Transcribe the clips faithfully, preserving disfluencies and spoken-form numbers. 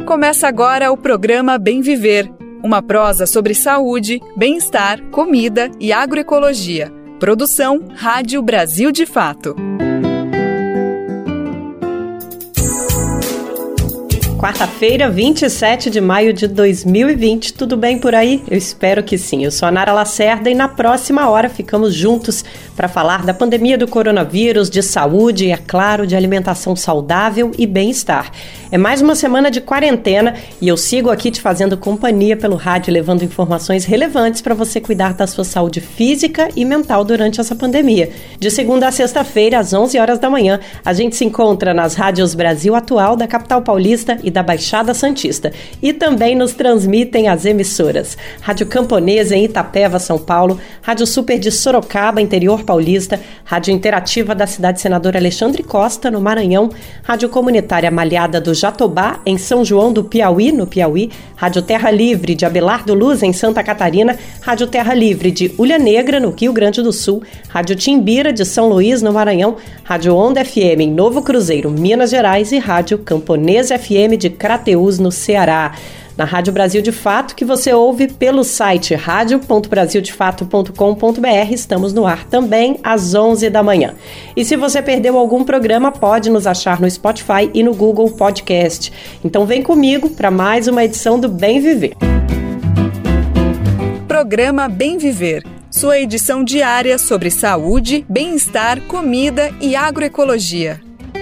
Começa agora o programa Bem Viver, uma prosa sobre saúde, bem-estar, comida e agroecologia. Produção Rádio Brasil de Fato. Quarta-feira, vinte e sete de maio de dois mil e vinte. Tudo bem por aí? Eu espero que sim. Eu sou a Nara Lacerda e na próxima hora ficamos juntos para falar da pandemia do coronavírus, de saúde e, é claro, de alimentação saudável e bem-estar. É mais uma semana de quarentena e eu sigo aqui te fazendo companhia pelo rádio, levando informações relevantes para você cuidar da sua saúde física e mental durante essa pandemia. De segunda a sexta-feira, às onze horas da manhã, a gente se encontra nas rádios Brasil Atual, da capital paulista e da Baixada Santista. E também nos transmitem as emissoras Rádio Camponesa em Itapeva, São Paulo, Rádio Super de Sorocaba, interior paulista, Rádio Interativa da cidade Senador Alexandre Costa, no Maranhão, Rádio Comunitária Malhada do Jatobá, em São João do Piauí, no Piauí, Rádio Terra Livre de Abelardo Luz, em Santa Catarina, Rádio Terra Livre de Ulha Negra, no Rio Grande do Sul, Rádio Timbira de São Luís, no Maranhão, Rádio Onda F M em Novo Cruzeiro, Minas Gerais e Rádio Camponesa F M de Crateús, no Ceará. Na Rádio Brasil de Fato, que você ouve pelo site rádio ponto brasil de fato ponto com ponto b r. Estamos no ar também às onze da manhã. E se você perdeu algum programa, pode nos achar no Spotify e no Google Podcast. Então vem comigo para mais uma edição do Bem Viver. Programa Bem Viver, sua edição diária sobre saúde, bem-estar, comida e agroecologia.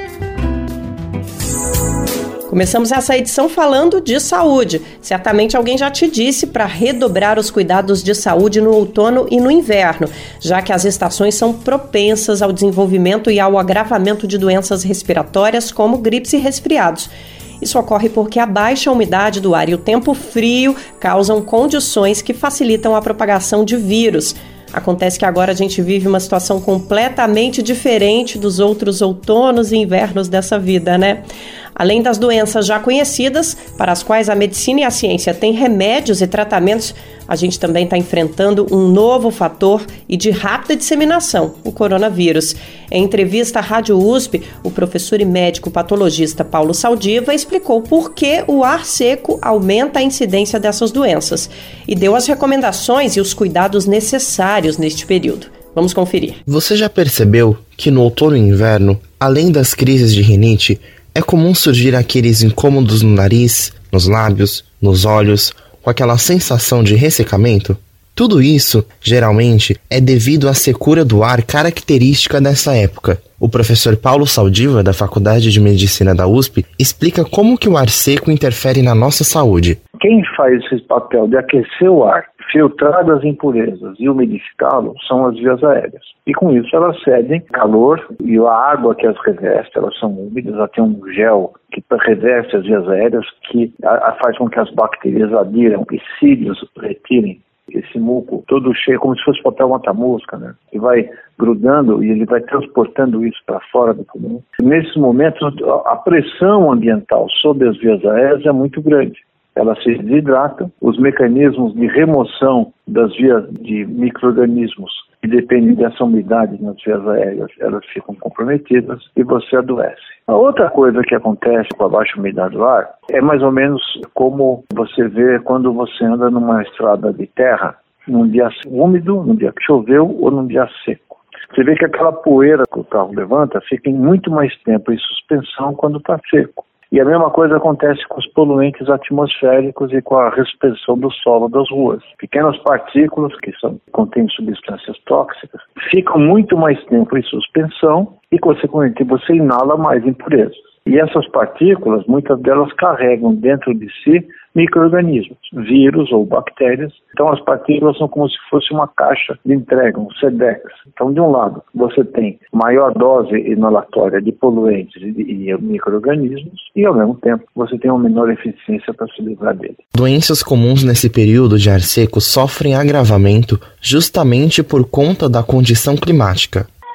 Começamos essa edição falando de saúde. Certamente alguém já te disse para redobrar os cuidados de saúde no outono e no inverno, já que as estações são propensas ao desenvolvimento e ao agravamento de doenças respiratórias como gripes e resfriados. Isso ocorre porque a baixa umidade do ar e o tempo frio causam condições que facilitam a propagação de vírus. Acontece que agora a gente vive uma situação completamente diferente dos outros outonos e invernos dessa vida, né? Além das doenças já conhecidas, para as quais a medicina e a ciência têm remédios e tratamentos, a gente também está enfrentando um novo fator e de rápida disseminação, o coronavírus. Em entrevista à Rádio U S P, o professor e médico patologista Paulo Saldiva explicou por que o ar seco aumenta a incidência dessas doenças e deu as recomendações e os cuidados necessários neste período. Vamos conferir. Você já percebeu que no outono e inverno, além das crises de rinite, é comum surgir aqueles incômodos no nariz, nos lábios, nos olhos, com aquela sensação de ressecamento? Tudo isso, geralmente, é devido à secura do ar característica dessa época. O professor Paulo Saldiva, da Faculdade de Medicina da U S P, explica como que o ar seco interfere na nossa saúde. Quem faz esse papel de aquecer o ar, filtrar as impurezas e umidificá-lo são as vias aéreas. E com isso elas cedem calor e a água que as reveste, elas são úmidas, ela tem um gel que reveste as vias aéreas, que a, a faz com que as bactérias adiram e cílios retirem esse muco todo cheio, como se fosse papel mata-mosca, né? E vai grudando e ele vai transportando isso para fora do pulmão. Nesses momentos, a pressão ambiental sobre as vias aéreas é muito grande. Elas se desidratam, os mecanismos de remoção das vias de micro-organismos que dependem dessa umidade nas vias aéreas, elas ficam comprometidas e você adoece. A outra coisa que acontece com a baixa umidade do ar é mais ou menos como você vê quando você anda numa estrada de terra, num dia úmido, num dia que choveu ou num dia seco. Você vê que aquela poeira que o carro levanta fica em muito mais tempo em suspensão quando está seco. E a mesma coisa acontece com os poluentes atmosféricos e com a respiração do solo das ruas. Pequenas partículas que são, contêm substâncias tóxicas ficam muito mais tempo em suspensão e, consequentemente, você inala mais impurezas. E essas partículas, muitas delas carregam dentro de si micro-organismos, vírus ou bactérias. Então as partículas são como se fosse uma caixa de entrega, um SEDEX. Então, de um lado, você tem maior dose inalatória de poluentes e, e micro-organismos e, ao mesmo tempo, você tem uma menor eficiência para se livrar deles. Doenças comuns nesse período de ar seco sofrem agravamento justamente por conta da condição climática.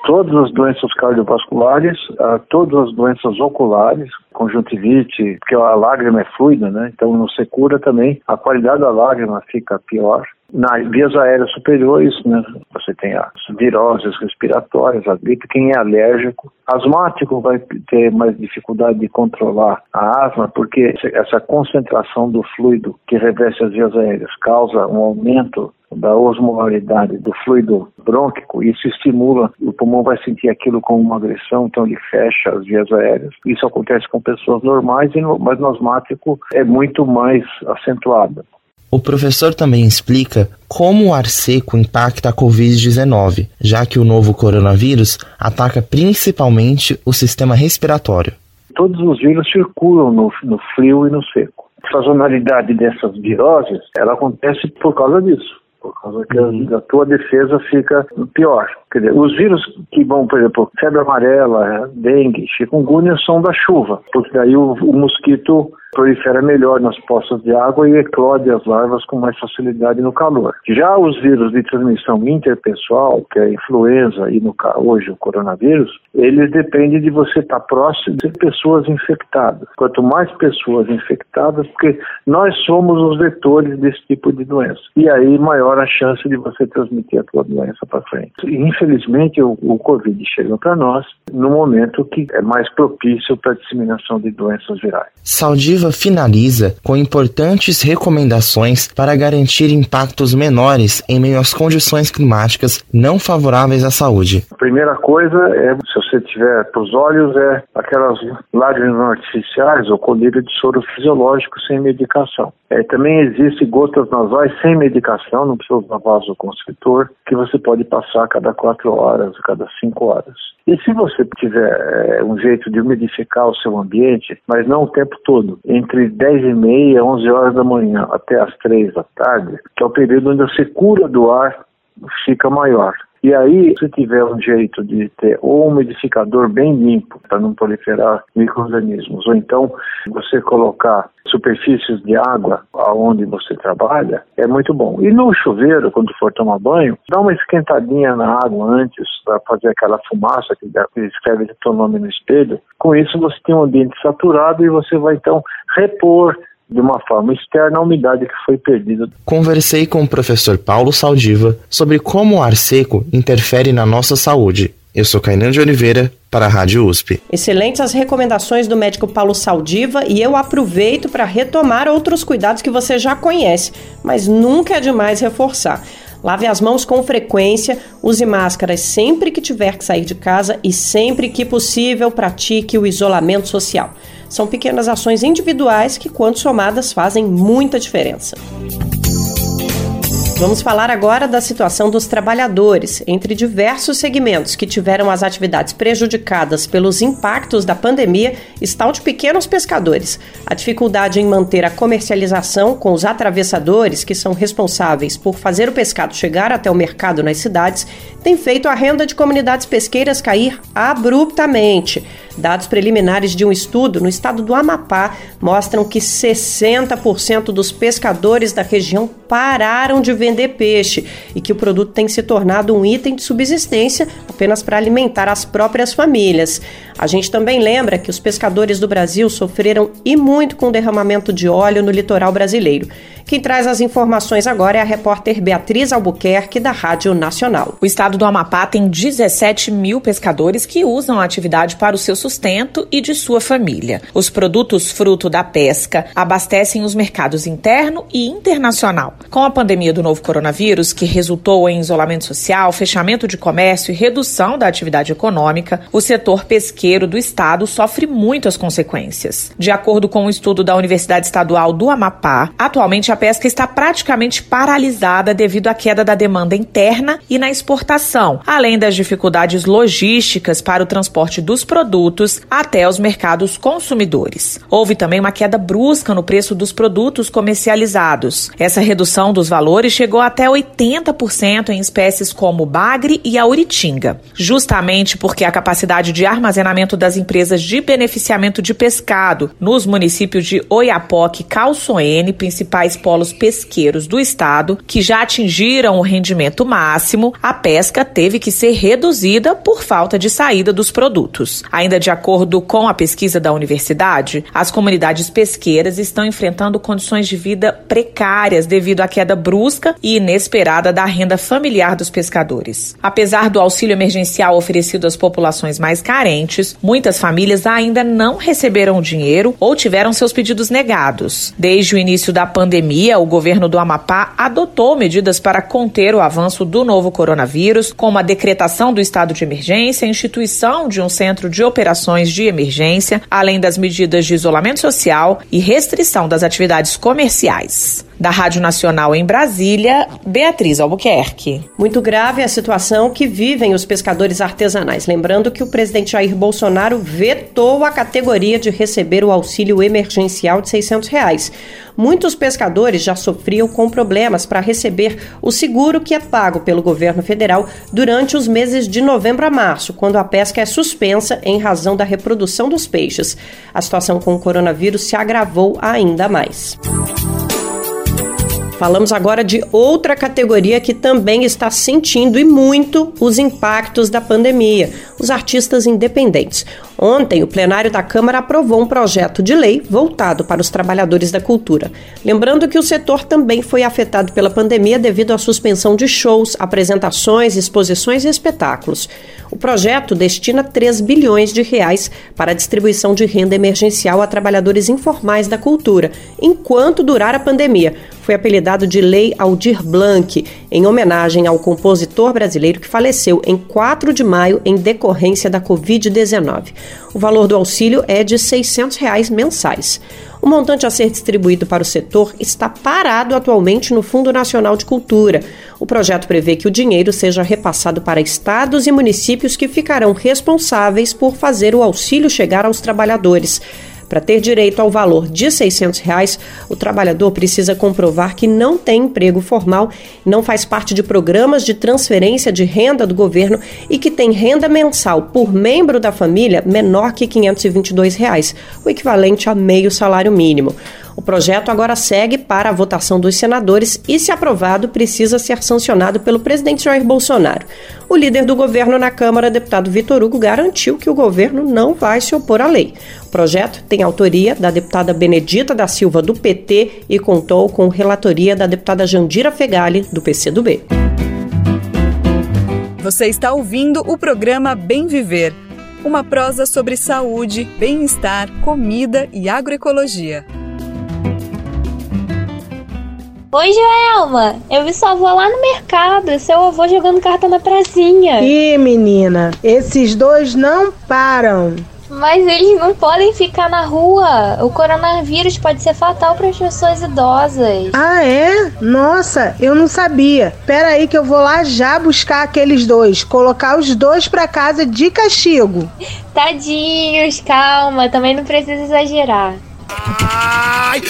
todas as doenças cardiovasculares, a todas as doenças oculares, conjuntivite, porque a lágrima é fluida, né? Então não se cura também, a qualidade da lágrima fica pior. Nas vias aéreas superiores, né, você tem as viroses respiratórias, a gripe, quem é alérgico. Asmático vai ter mais dificuldade de controlar a asma, porque essa concentração do fluido que reveste as vias aéreas causa um aumento da osmolaridade do fluido brônquico, e isso estimula, o pulmão vai sentir aquilo como uma agressão, então ele fecha as vias aéreas. Isso acontece com pessoas normais, mas no asmático é muito mais acentuado. O professor também explica como o ar seco impacta a covid dezenove, já que o novo coronavírus ataca principalmente o sistema respiratório. Todos os vírus circulam no, no frio e no seco. A sazonalidade dessas viroses, ela acontece por causa disso. Por causa que a, a tua defesa fica pior. Quer dizer, os vírus que vão, por exemplo, febre amarela, dengue, chikungunya, são da chuva, porque daí o, o mosquito prolifera melhor nas poças de água e eclode as larvas com mais facilidade no calor. Já os vírus de transmissão interpessoal, que é a influenza e no, hoje o coronavírus, eles dependem de você estar próximo de pessoas infectadas. Quanto mais pessoas infectadas, porque nós somos os vetores desse tipo de doença. E aí maior a chance de você transmitir a tua doença para frente. E, infelizmente o, o Covid chega para nós no momento que é mais propício para a disseminação de doenças virais. Saldiva finaliza com importantes recomendações para garantir impactos menores em meio às condições climáticas não favoráveis à saúde. A primeira coisa é, se você tiver para os olhos, é aquelas lágrimas artificiais ou colírio de soro fisiológico sem medicação. É, também existe gotas nasais sem medicação, não precisa usar vasoconstritor, que você pode passar a cada quatro horas, a cada cinco horas. E se você tiver é, um jeito de umidificar o seu ambiente, mas não o tempo todo, entre dez e meia, onze horas da manhã até as três da tarde, que é o período onde a secura do ar fica maior. E aí, se tiver um jeito de ter ou um umidificador bem limpo, para não proliferar micro-organismos, ou então você colocar superfícies de água aonde você trabalha, é muito bom. E no chuveiro, quando for tomar banho, dá uma esquentadinha na água antes, para fazer aquela fumaça que escreve o teu nome no espelho. Com isso, você tem um ambiente saturado e você vai, então, repor de uma forma externa a umidade que foi perdida. Conversei com o professor Paulo Saldiva sobre como o ar seco interfere na nossa saúde. Eu sou Kainan de Oliveira, para a Rádio U S P. Excelentes as recomendações do médico Paulo Saldiva, e eu aproveito para retomar outros cuidados que você já conhece, mas nunca é demais reforçar. Lave as mãos com frequência, use máscaras sempre que tiver que sair de casa e sempre que possível pratique o isolamento social. São pequenas ações individuais que, quando somadas, fazem muita diferença. Vamos falar agora da situação dos trabalhadores. Entre diversos segmentos que tiveram as atividades prejudicadas pelos impactos da pandemia, está o de pequenos pescadores. A dificuldade em manter a comercialização com os atravessadores, que são responsáveis por fazer o pescado chegar até o mercado nas cidades, tem feito a renda de comunidades pesqueiras cair abruptamente. Dados preliminares de um estudo no estado do Amapá mostram que sessenta por cento dos pescadores da região pararam de vender peixe e que o produto tem se tornado um item de subsistência apenas para alimentar as próprias famílias. A gente também lembra que os pescadores do Brasil sofreram e muito com o derramamento de óleo no litoral brasileiro. Quem traz as informações agora é a repórter Beatriz Albuquerque, da Rádio Nacional. O estado do Amapá tem dezessete mil pescadores que usam a atividade para o seu sustento e de sua família. Os produtos fruto da pesca abastecem os mercados interno e internacional. Com a pandemia do novo coronavírus, que resultou em isolamento social, fechamento de comércio e redução da atividade econômica, o setor pesqueiro do estado sofre muitas consequências. De acordo com um estudo da Universidade Estadual do Amapá, atualmente a pesca está praticamente paralisada devido à queda da demanda interna e na exportação, além das dificuldades logísticas para o transporte dos produtos produtos até os mercados consumidores. Houve também uma queda brusca no preço dos produtos comercializados. Essa redução dos valores chegou até oitenta por cento em espécies como o bagre e a uritinga, justamente porque a capacidade de armazenamento das empresas de beneficiamento de pescado nos municípios de Oiapoque e Calçoene, principais polos pesqueiros do estado, que já atingiram o rendimento máximo, a pesca teve que ser reduzida por falta de saída dos produtos. Ainda de acordo com a pesquisa da universidade, as comunidades pesqueiras estão enfrentando condições de vida precárias devido à queda brusca e inesperada da renda familiar dos pescadores. Apesar do auxílio emergencial oferecido às populações mais carentes, muitas famílias ainda não receberam o dinheiro ou tiveram seus pedidos negados. Desde o início da pandemia, o governo do Amapá adotou medidas para conter o avanço do novo coronavírus, como a decretação do estado de emergência, a instituição de um centro de operações de emergência, além das medidas de isolamento social e restrição das atividades comerciais. Da Rádio Nacional em Brasília, Beatriz Albuquerque. Muito grave a situação que vivem os pescadores artesanais. Lembrando que o presidente Jair Bolsonaro vetou a categoria de receber o auxílio emergencial de seiscentos reais. Muitos pescadores já sofriam com problemas para receber o seguro que é pago pelo governo federal durante os meses de novembro a março, quando a pesca é suspensa em razão da reprodução dos peixes. A situação com o coronavírus se agravou ainda mais. Falamos agora de outra categoria que também está sentindo e muito os impactos da pandemia, os artistas independentes. Ontem, o plenário da Câmara aprovou um projeto de lei voltado para os trabalhadores da cultura. Lembrando que o setor também foi afetado pela pandemia devido à suspensão de shows, apresentações, exposições e espetáculos. O projeto destina três bilhões de reais para a distribuição de renda emergencial a trabalhadores informais da cultura, enquanto durar a pandemia. Foi apelidado de Lei Aldir Blanc, em homenagem ao compositor brasileiro que faleceu em quatro de maio em decorrência da covid dezenove. O valor do auxílio é de seiscentos reais mensais. O montante a ser distribuído para o setor está parado atualmente no Fundo Nacional de Cultura. O projeto prevê que o dinheiro seja repassado para estados e municípios que ficarão responsáveis por fazer o auxílio chegar aos trabalhadores. Para ter direito ao valor de seiscentos reais, o trabalhador precisa comprovar que não tem emprego formal, não faz parte de programas de transferência de renda do governo e que tem renda mensal por membro da família menor que quinhentos e vinte e dois reais, o equivalente a meio salário mínimo. O projeto agora segue para a votação dos senadores e, se aprovado, precisa ser sancionado pelo presidente Jair Bolsonaro. O líder do governo na Câmara, deputado Vitor Hugo, garantiu que o governo não vai se opor à lei. O projeto tem autoria da deputada Benedita da Silva, do P T, e contou com relatoria da deputada Jandira Fegali, do P C do B. Você está ouvindo o programa Bem Viver, uma prosa sobre saúde, bem-estar, comida e agroecologia. Oi, Joelma, eu vi sua avó lá no mercado e seu avô jogando carta na pracinha. Ih, menina, esses dois não param. Mas eles não podem ficar na rua. O coronavírus pode ser fatal para as pessoas idosas. Ah, é? Nossa, eu não sabia. Pera aí que eu vou lá já buscar aqueles dois. Colocar os dois pra casa de castigo. Tadinhos, calma. Também não precisa exagerar. Ai!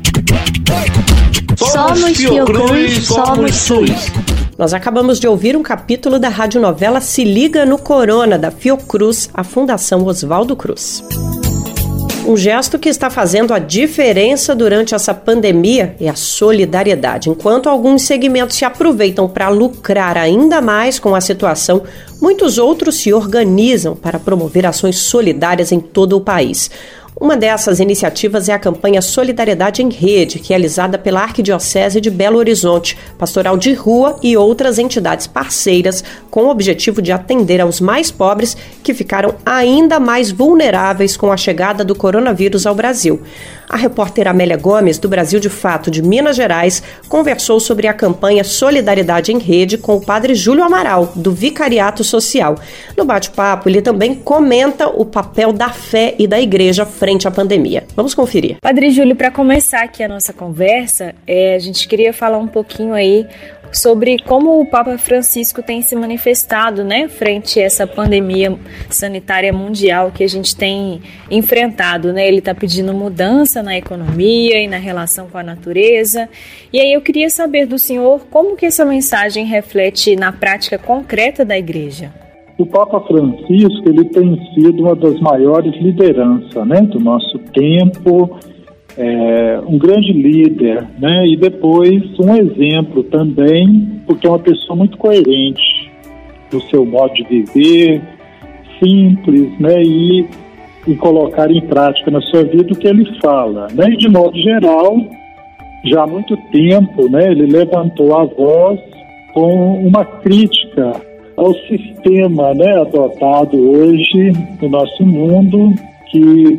Somos Fiocruz, somos SUS. Nós acabamos de ouvir um capítulo da radionovela Se Liga no Corona, da Fiocruz, a Fundação Oswaldo Cruz. Um gesto que está fazendo a diferença durante essa pandemia é a solidariedade. Enquanto alguns segmentos se aproveitam para lucrar ainda mais com a situação, muitos outros se organizam para promover ações solidárias em todo o país. Uma dessas iniciativas é a campanha Solidariedade em Rede, realizada pela Arquidiocese de Belo Horizonte, Pastoral de Rua e outras entidades parceiras, com o objetivo de atender aos mais pobres que ficaram ainda mais vulneráveis com a chegada do coronavírus ao Brasil. A repórter Amélia Gomes, do Brasil de Fato de Minas Gerais, conversou sobre a campanha Solidariedade em Rede com o padre Júlio Amaral, do Vicariato Social. No bate-papo, ele também comenta o papel da fé e da igreja frente à pandemia. Vamos conferir. Padre Júlio, para começar aqui a nossa conversa, é, a gente queria falar um pouquinho aí sobre como o Papa Francisco tem se manifestado, né, frente a essa pandemia sanitária mundial que a gente tem enfrentado, né? Ele está pedindo mudança na economia e na relação com a natureza. E aí eu queria saber do senhor como que essa mensagem reflete na prática concreta da Igreja. O Papa Francisco, ele tem sido uma das maiores lideranças, né, do nosso tempo, é, um grande líder, né, e depois um exemplo também, porque é uma pessoa muito coerente no seu modo de viver, simples, né, e, e colocar em prática na sua vida o que ele fala, né, e de modo geral, já há muito tempo, né, ele levantou a voz com uma crítica ao sistema, né, adotado hoje no nosso mundo, que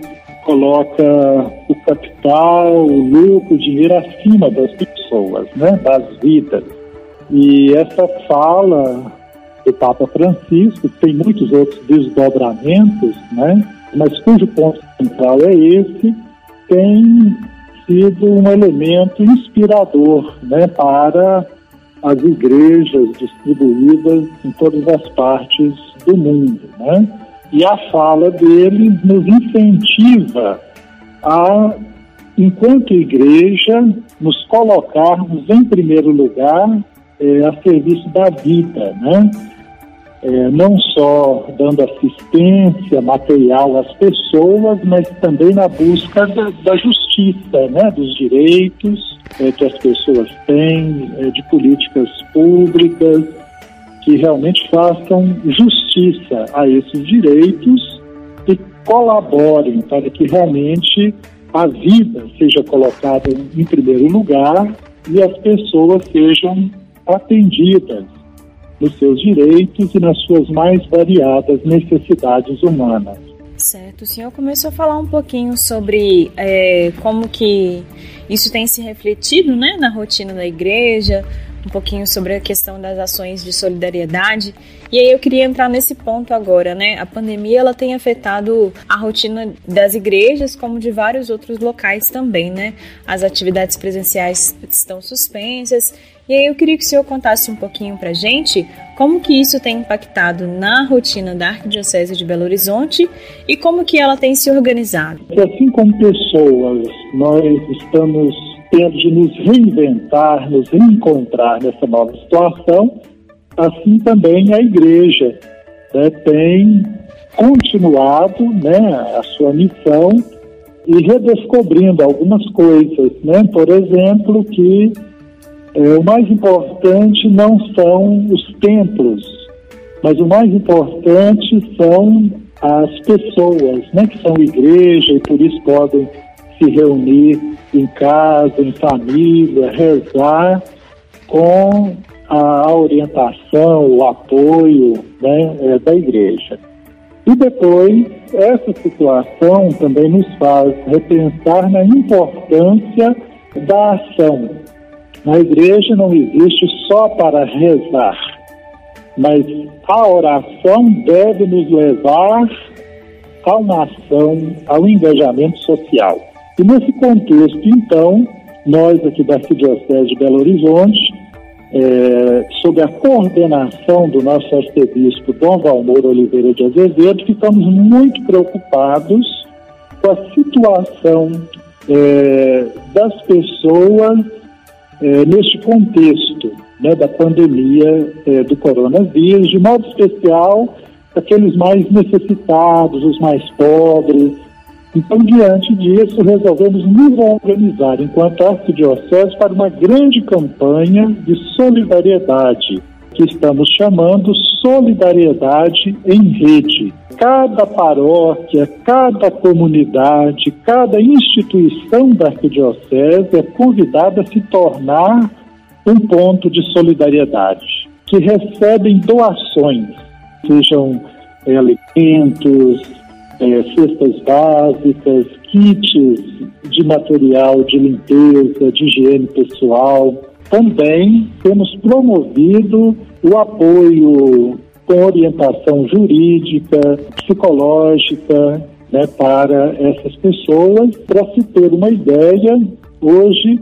coloca o capital, o lucro, o dinheiro acima das pessoas, né, das vidas. E essa fala do Papa Francisco tem muitos outros desdobramentos, né, mas cujo ponto central é esse, tem sido um elemento inspirador, né, para as igrejas distribuídas em todas as partes do mundo, né? E a fala dele nos incentiva a, enquanto igreja, nos colocarmos em primeiro lugar é, a serviço da vida, né? É, não só dando assistência material às pessoas, mas também na busca da, da justiça, né? Dos direitos é, que as pessoas têm, é, de políticas públicas que realmente façam justiça a esses direitos e colaborem para que realmente a vida seja colocada em primeiro lugar e as pessoas sejam atendidas nos seus direitos e nas suas mais variadas necessidades humanas. Certo, o senhor começou a falar um pouquinho sobre é, como que isso tem se refletido, né, na rotina da igreja, um pouquinho sobre a questão das ações de solidariedade. E aí eu queria entrar nesse ponto agora, né? A pandemia, ela tem afetado a rotina das igrejas, como de vários outros locais também, né? As atividades presenciais estão suspensas. E aí eu queria que o senhor contasse um pouquinho pra gente como que isso tem impactado na rotina da Arquidiocese de Belo Horizonte e como que ela tem se organizado. Assim como pessoas, nós estamos tendo de nos reinventar, nos reencontrar nessa nova situação, assim também a igreja, né, tem continuado, né, a sua missão e redescobrindo algumas coisas, né, por exemplo, que é, o mais importante não são os templos, mas o mais importante são as pessoas, né, que são igreja e por isso podem se reunir em casa, em família, rezar com a orientação, o apoio, né, é, da igreja. E depois, essa situação também nos faz repensar na importância da ação. Na igreja não existe só para rezar, mas a oração deve nos levar a uma ação, ao engajamento social. E nesse contexto, então, nós aqui da Arquidiocese de Belo Horizonte, é, sob a coordenação do nosso arcebispo Dom Valmor Oliveira de Azevedo, ficamos muito preocupados com a situação é, das pessoas é, neste contexto, né, da pandemia é, do coronavírus, de modo especial aqueles mais necessitados, os mais pobres. Então, diante disso, resolvemos nos organizar enquanto arquidiocese para uma grande campanha de solidariedade, que estamos chamando Solidariedade em Rede. Cada paróquia, cada comunidade, cada instituição da arquidiocese é convidada a se tornar um ponto de solidariedade, que recebem doações, sejam é, alimentos, É, cestas básicas, kits de material de limpeza, de higiene pessoal. Também temos promovido o apoio com orientação jurídica, psicológica, né, para essas pessoas. Para se ter uma ideia, hoje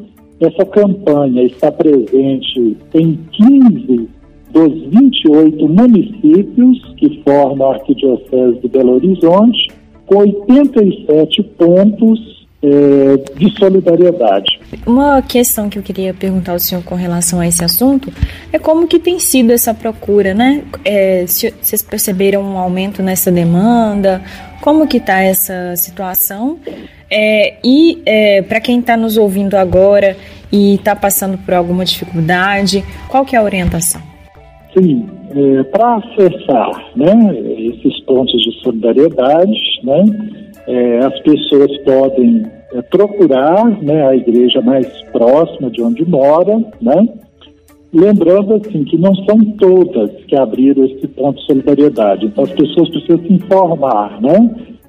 Essa campanha está presente em quinze dos vinte e oito municípios que formam a Arquidiocese de Belo Horizonte, com oitenta e sete pontos é, de solidariedade. Uma questão que eu queria perguntar ao senhor com relação a esse assunto é como que tem sido essa procura, né? É, se vocês perceberam um aumento nessa demanda? Como que está essa situação? É, e é, para quem está nos ouvindo agora e está passando por alguma dificuldade, qual que é a orientação? Sim, é, para acessar, né, esses pontos de solidariedade, né, é, as pessoas podem é, procurar, né, a igreja mais próxima de onde mora, né, lembrando assim que não são todas que abriram esse ponto de solidariedade, então as pessoas precisam se informar, né,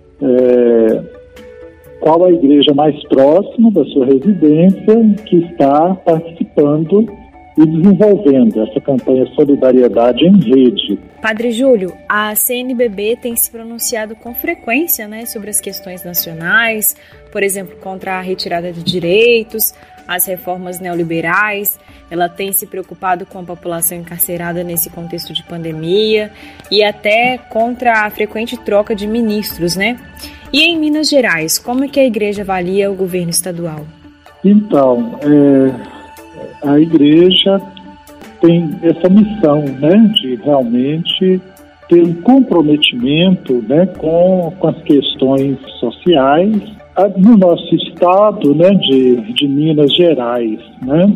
é, qual a igreja mais próxima da sua residência que está participando e desenvolvendo essa campanha Solidariedade em Rede. Padre Júlio, a C N B B tem se pronunciado com frequência, né, sobre as questões nacionais, por exemplo, contra a retirada de direitos, as reformas neoliberais. Ela tem se preocupado com a população encarcerada nesse contexto de pandemia e até contra a frequente troca de ministros, né? E em Minas Gerais, como é que a igreja avalia o governo estadual? Então, é... a igreja tem essa missão, né, de realmente ter um comprometimento, né, com, com as questões sociais. No nosso estado, né, de, de Minas Gerais, né,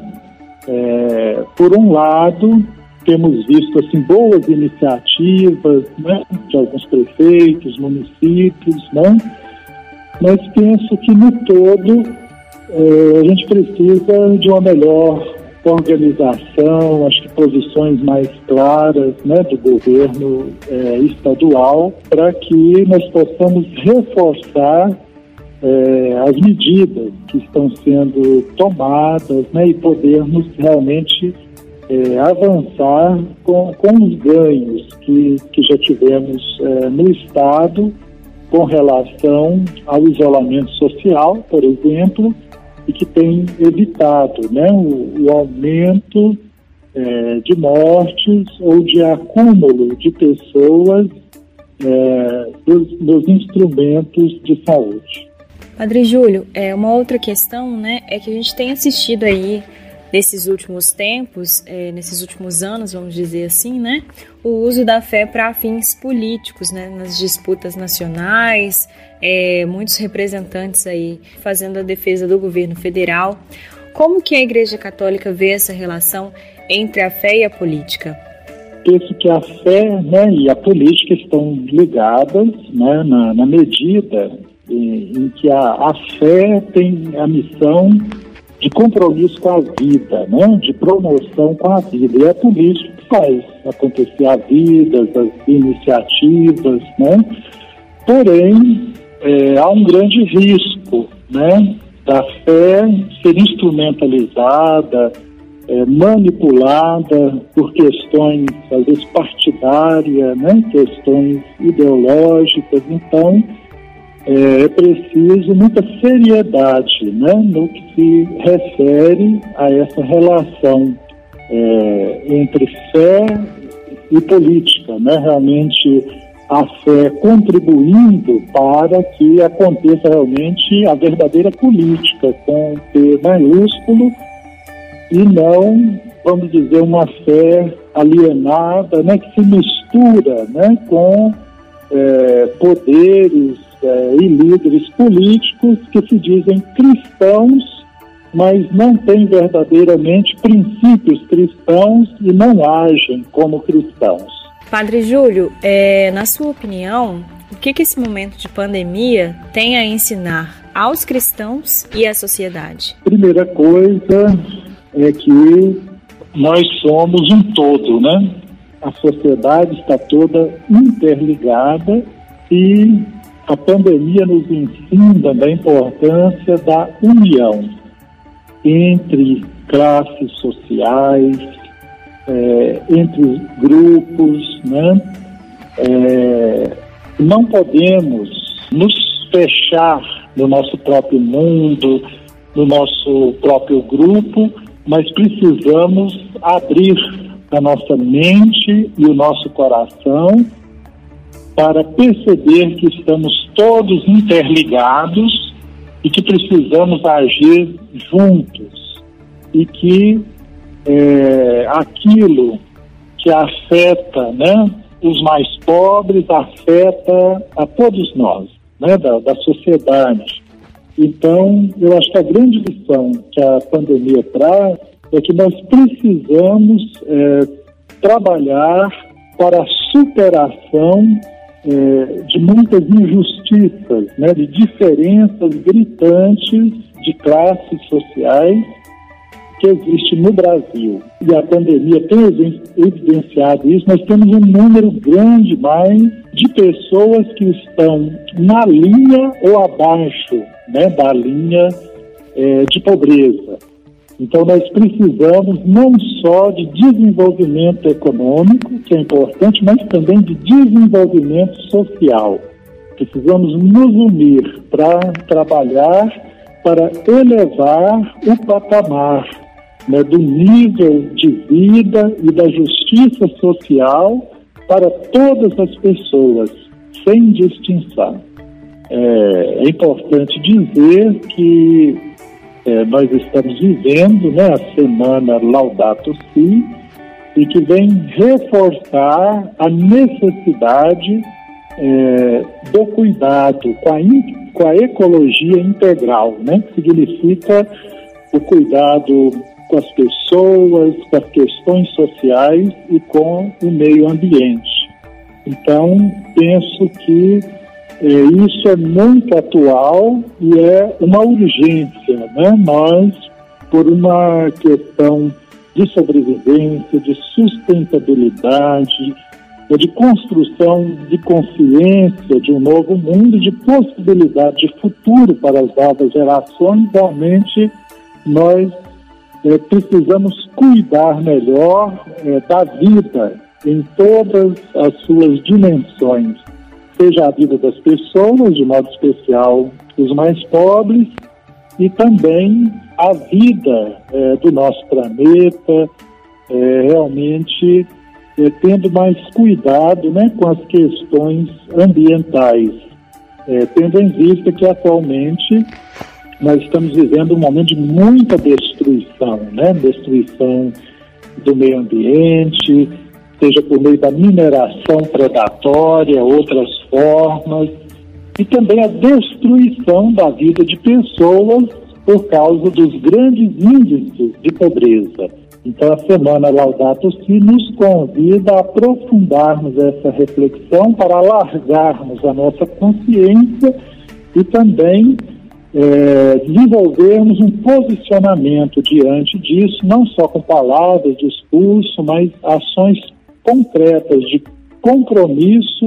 é, por um lado, temos visto assim, boas iniciativas, né, de alguns prefeitos, municípios, né, mas penso que no todo é, a gente precisa de uma melhor organização, acho que posições mais claras, né, do governo é, estadual, para que nós possamos reforçar é, as medidas que estão sendo tomadas, né, e podermos realmente é, avançar com, com os ganhos que, que já tivemos é, no Estado com relação ao isolamento social, por exemplo, e que tem evitado, né, o, o aumento é, de mortes ou de acúmulo de pessoas é, dos, dos instrumentos de saúde. Padre Júlio, é, uma outra questão, né, é que a gente tem assistido aí nesses últimos tempos, é, nesses últimos anos, vamos dizer assim, né, o uso da fé para fins políticos, né, nas disputas nacionais, é, muitos representantes aí fazendo a defesa do governo federal. Como que a Igreja Católica vê essa relação entre a fé e a política? Penso que a fé, né, e a política estão ligadas, né, na, na medida em, em que a, a fé tem a missão de compromisso com a vida, né? De promoção com a vida. E é a política que faz acontecer a vida, as iniciativas, né? Porém, é, há um grande risco, né, da fé ser instrumentalizada, é, manipulada por questões, às vezes, partidárias, né? Questões ideológicas. Então, é preciso muita seriedade, né, no que se refere a essa relação é, entre fé e política, né, realmente a fé contribuindo para que aconteça realmente a verdadeira política com P maiúsculo e não, vamos dizer, uma fé alienada, né, que se mistura, né, com é, poderes É, e líderes políticos que se dizem cristãos, mas não têm verdadeiramente princípios cristãos e não agem como cristãos. Padre Júlio, é, na sua opinião, o que, que esse momento de pandemia tem a ensinar aos cristãos e à sociedade? Primeira coisa é que nós somos um todo, né? A sociedade está toda interligada e a pandemia nos ensina da importância da união entre classes sociais, é, entre grupos, né? É, não podemos nos fechar no nosso próprio mundo, no nosso próprio grupo, mas precisamos abrir a nossa mente e o nosso coração para perceber que estamos todos interligados e que precisamos agir juntos e que é, aquilo que afeta, né, os mais pobres afeta a todos nós, né, da, da sociedade. Então, eu acho que a grande lição que a pandemia traz é que nós precisamos é, trabalhar para a superação é, de muitas injustiças, né, de diferenças gritantes de classes sociais que existe no Brasil. E a pandemia tem evidenciado isso. Nós temos um número grande mais de pessoas que estão na linha ou abaixo, né, da linha é, de pobreza. Então nós precisamos não só de desenvolvimento econômico, que é importante, mas também de desenvolvimento social. Precisamos nos unir para trabalhar, para elevar o patamar, né, do nível de vida e da justiça social para todas as pessoas, sem distinção. É, é importante dizer que é, nós estamos vivendo, né, a semana Laudato Si, e que vem reforçar a necessidade é, do cuidado com a, in, com a ecologia integral, né, que significa o cuidado com as pessoas, com as questões sociais e com o meio ambiente. Então, penso que é, isso é muito atual e é uma urgência, né? Nós, por uma questão de sobrevivência, de sustentabilidade, de construção de consciência de um novo mundo, de possibilidade de futuro para as novas gerações, realmente nós É, precisamos cuidar melhor é, da vida em todas as suas dimensões, seja a vida das pessoas, de modo especial os mais pobres, e também a vida é, do nosso planeta, é, realmente é, tendo mais cuidado, né, com as questões ambientais, é, tendo em vista que atualmente nós estamos vivendo um momento de muita destruição, né? Destruição do meio ambiente, seja por meio da mineração predatória, outras formas, e também a destruição da vida de pessoas por causa dos grandes índices de pobreza. Então, a Semana Laudato Si nos convida a aprofundarmos essa reflexão para alargarmos a nossa consciência e também É, desenvolvermos um posicionamento diante disso, não só com palavras, discurso, mas ações concretas de compromisso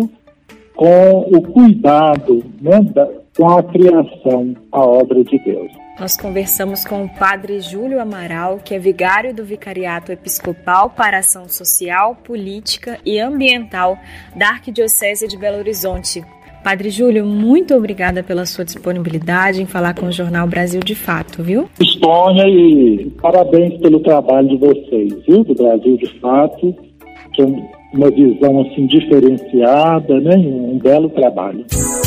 com o cuidado, né, da, com a criação, a obra de Deus. Nós conversamos com o Padre Júlio Amaral, que é vigário do Vicariato Episcopal para Ação Social, Política e Ambiental da Arquidiocese de Belo Horizonte. Padre Júlio, muito obrigada pela sua disponibilidade em falar com o Jornal Brasil de Fato, viu? Disponha e parabéns pelo trabalho de vocês, viu? Do Brasil de Fato, que é uma visão assim diferenciada, né? Um belo trabalho.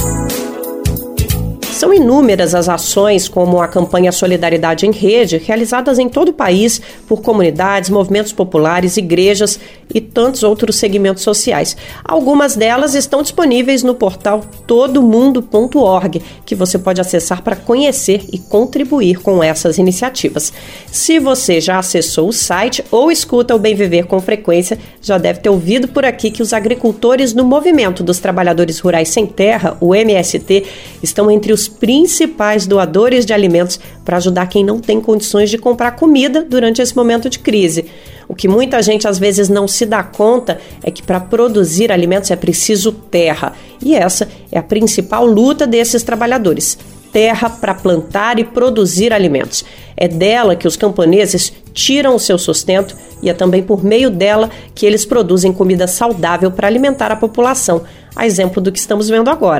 São inúmeras as ações, como a campanha Solidariedade em Rede, realizadas em todo o país por comunidades, movimentos populares, igrejas e tantos outros segmentos sociais. Algumas delas estão disponíveis no portal todo mundo ponto org, que você pode acessar para conhecer e contribuir com essas iniciativas. Se você já acessou o site ou escuta o Bem Viver com frequência, já deve ter ouvido por aqui que os agricultores no Movimento dos Trabalhadores Rurais Sem Terra, o M S T, estão entre os principais doadores de alimentos para ajudar quem não tem condições de comprar comida durante esse momento de crise. O que muita gente às vezes não se dá conta é que para produzir alimentos é preciso terra, e essa é a principal luta desses trabalhadores. Terra para plantar e produzir alimentos. É dela que os camponeses tiram o seu sustento e é também por meio dela que eles produzem comida saudável para alimentar a população, a exemplo do que estamos vendo agora.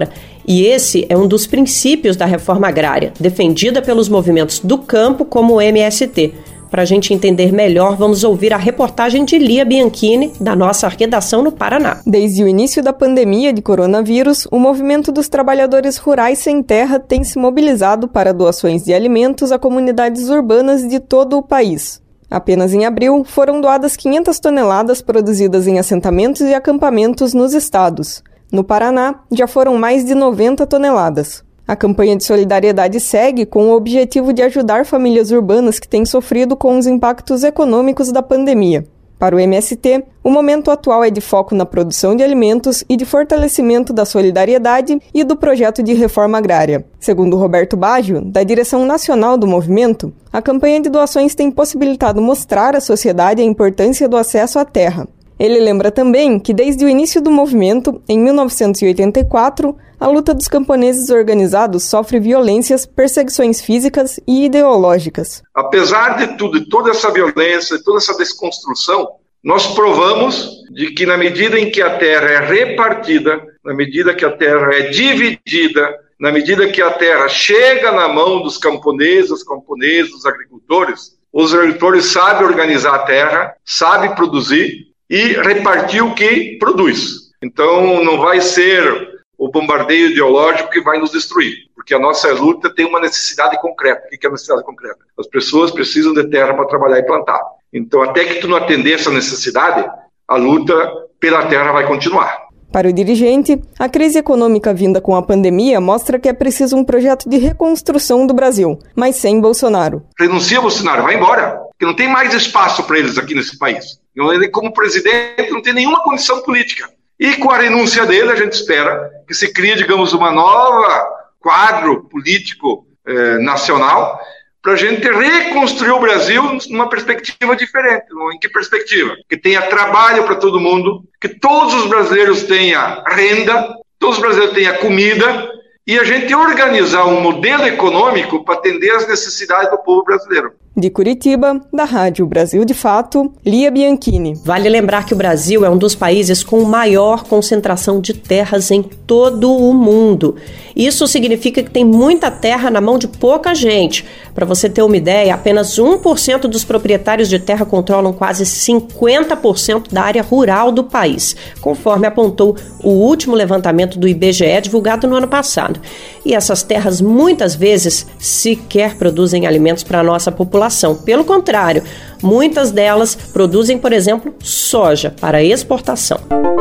E esse é um dos princípios da reforma agrária, defendida pelos movimentos do campo como o M S T. Para a gente entender melhor, vamos ouvir a reportagem de Lia Bianchini, da nossa redação no Paraná. Desde o início da pandemia de coronavírus, o movimento dos trabalhadores rurais sem terra tem se mobilizado para doações de alimentos a comunidades urbanas de todo o país. Apenas em abril, foram doadas quinhentas toneladas produzidas em assentamentos e acampamentos nos estados. No Paraná, já foram mais de noventa toneladas. A campanha de solidariedade segue com o objetivo de ajudar famílias urbanas que têm sofrido com os impactos econômicos da pandemia. Para o M S T, o momento atual é de foco na produção de alimentos e de fortalecimento da solidariedade e do projeto de reforma agrária. Segundo Roberto Baggio, da direção nacional do movimento, a campanha de doações tem possibilitado mostrar à sociedade a importância do acesso à terra. Ele lembra também que desde o início do movimento, em mil novecentos e oitenta e quatro, a luta dos camponeses organizados sofre violências, perseguições físicas e ideológicas. Apesar de tudo, de toda essa violência, toda essa desconstrução, nós provamos de que na medida em que a terra é repartida, na medida que a terra é dividida, na medida que a terra chega na mão dos camponeses, os camponeses, os agricultores, os agricultores sabem organizar a terra, sabem produzir e repartir o que produz. Então não vai ser o bombardeio ideológico que vai nos destruir, porque a nossa luta tem uma necessidade concreta. O que é a necessidade concreta? As pessoas precisam de terra para trabalhar e plantar. Então até que tu não atender essa necessidade, a luta pela terra vai continuar. Para o dirigente, a crise econômica vinda com a pandemia mostra que é preciso um projeto de reconstrução do Brasil, mas sem Bolsonaro. Renuncia Bolsonaro, vai embora, porque não tem mais espaço para eles aqui nesse país. Ele, como presidente, não tem nenhuma condição política. E com a renúncia dele, a gente espera que se crie, digamos, uma nova quadro político eh, nacional para a gente reconstruir o Brasil numa perspectiva diferente. Em que perspectiva? Que tenha trabalho para todo mundo, que todos os brasileiros tenham renda, todos os brasileiros tenham comida, e a gente organizar um modelo econômico para atender às necessidades do povo brasileiro. De Curitiba, da Rádio Brasil de Fato, Lia Bianchini. Vale lembrar que o Brasil é um dos países com maior concentração de terras em todo o mundo. Isso significa que tem muita terra na mão de pouca gente. Para você ter uma ideia, apenas um por cento dos proprietários de terra controlam quase cinquenta por cento da área rural do país, conforme apontou o último levantamento do I B G E divulgado no ano passado. E essas terras muitas vezes sequer produzem alimentos para a nossa população. Pelo contrário, muitas delas produzem, por exemplo, soja para exportação.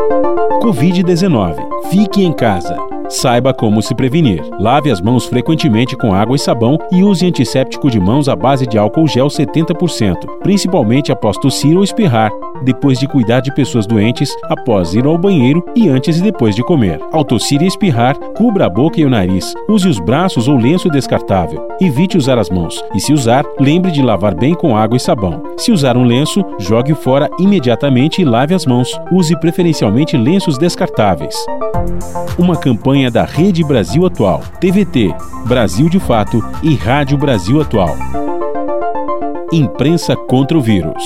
covid dezenove. Fique em casa. Saiba como se prevenir. Lave as mãos frequentemente com água e sabão e use antisséptico de mãos à base de álcool gel setenta por cento, principalmente após tossir ou espirrar, depois de cuidar de pessoas doentes, após ir ao banheiro e antes e depois de comer. Ao tossir e espirrar, cubra a boca e o nariz. Use os braços ou lenço descartável. Evite usar as mãos. E se usar, lembre de lavar bem com água e sabão. Se usar um lenço, jogue-o fora imediatamente e lave as mãos. Use preferencialmente lenços descartáveis. Uma campanha da Rede Brasil Atual, T V T, Brasil de Fato e Rádio Brasil Atual. Imprensa contra o vírus.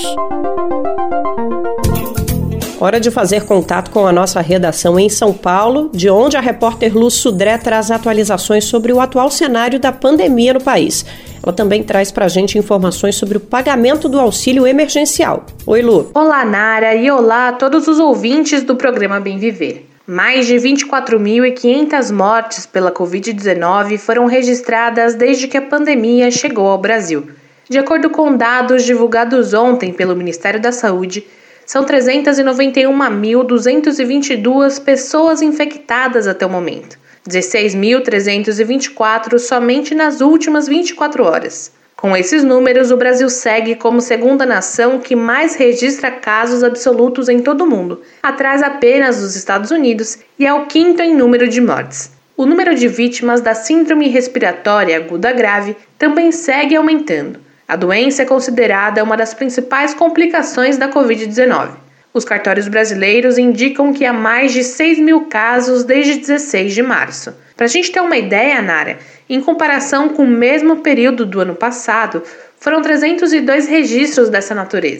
Hora de fazer contato com a nossa redação em São Paulo, de onde a repórter Lu Sudré traz atualizações sobre o atual cenário da pandemia no país. Ela também traz pra gente informações sobre o pagamento do auxílio emergencial. Oi, Lu. Olá, Nara, e olá a todos os ouvintes do programa Bem Viver. Mais de vinte e quatro mil e quinhentas mortes pela covid dezenove foram registradas desde que a pandemia chegou ao Brasil. De acordo com dados divulgados ontem pelo Ministério da Saúde, são trezentas e noventa e uma mil duzentas e vinte e duas pessoas infectadas até o momento, dezesseis mil trezentos e vinte e quatro somente nas últimas vinte e quatro horas. Com esses números, o Brasil segue como segunda nação que mais registra casos absolutos em todo o mundo, atrás apenas dos Estados Unidos, e é o quinto em número de mortes. O número de vítimas da síndrome respiratória aguda grave também segue aumentando. A doença é considerada uma das principais complicações da covid dezenove. Os cartórios brasileiros indicam que há mais de seis mil casos desde dezesseis de março. Para a gente ter uma ideia, Nara, em comparação com o mesmo período do ano passado, foram trezentos e dois registros dessa natureza.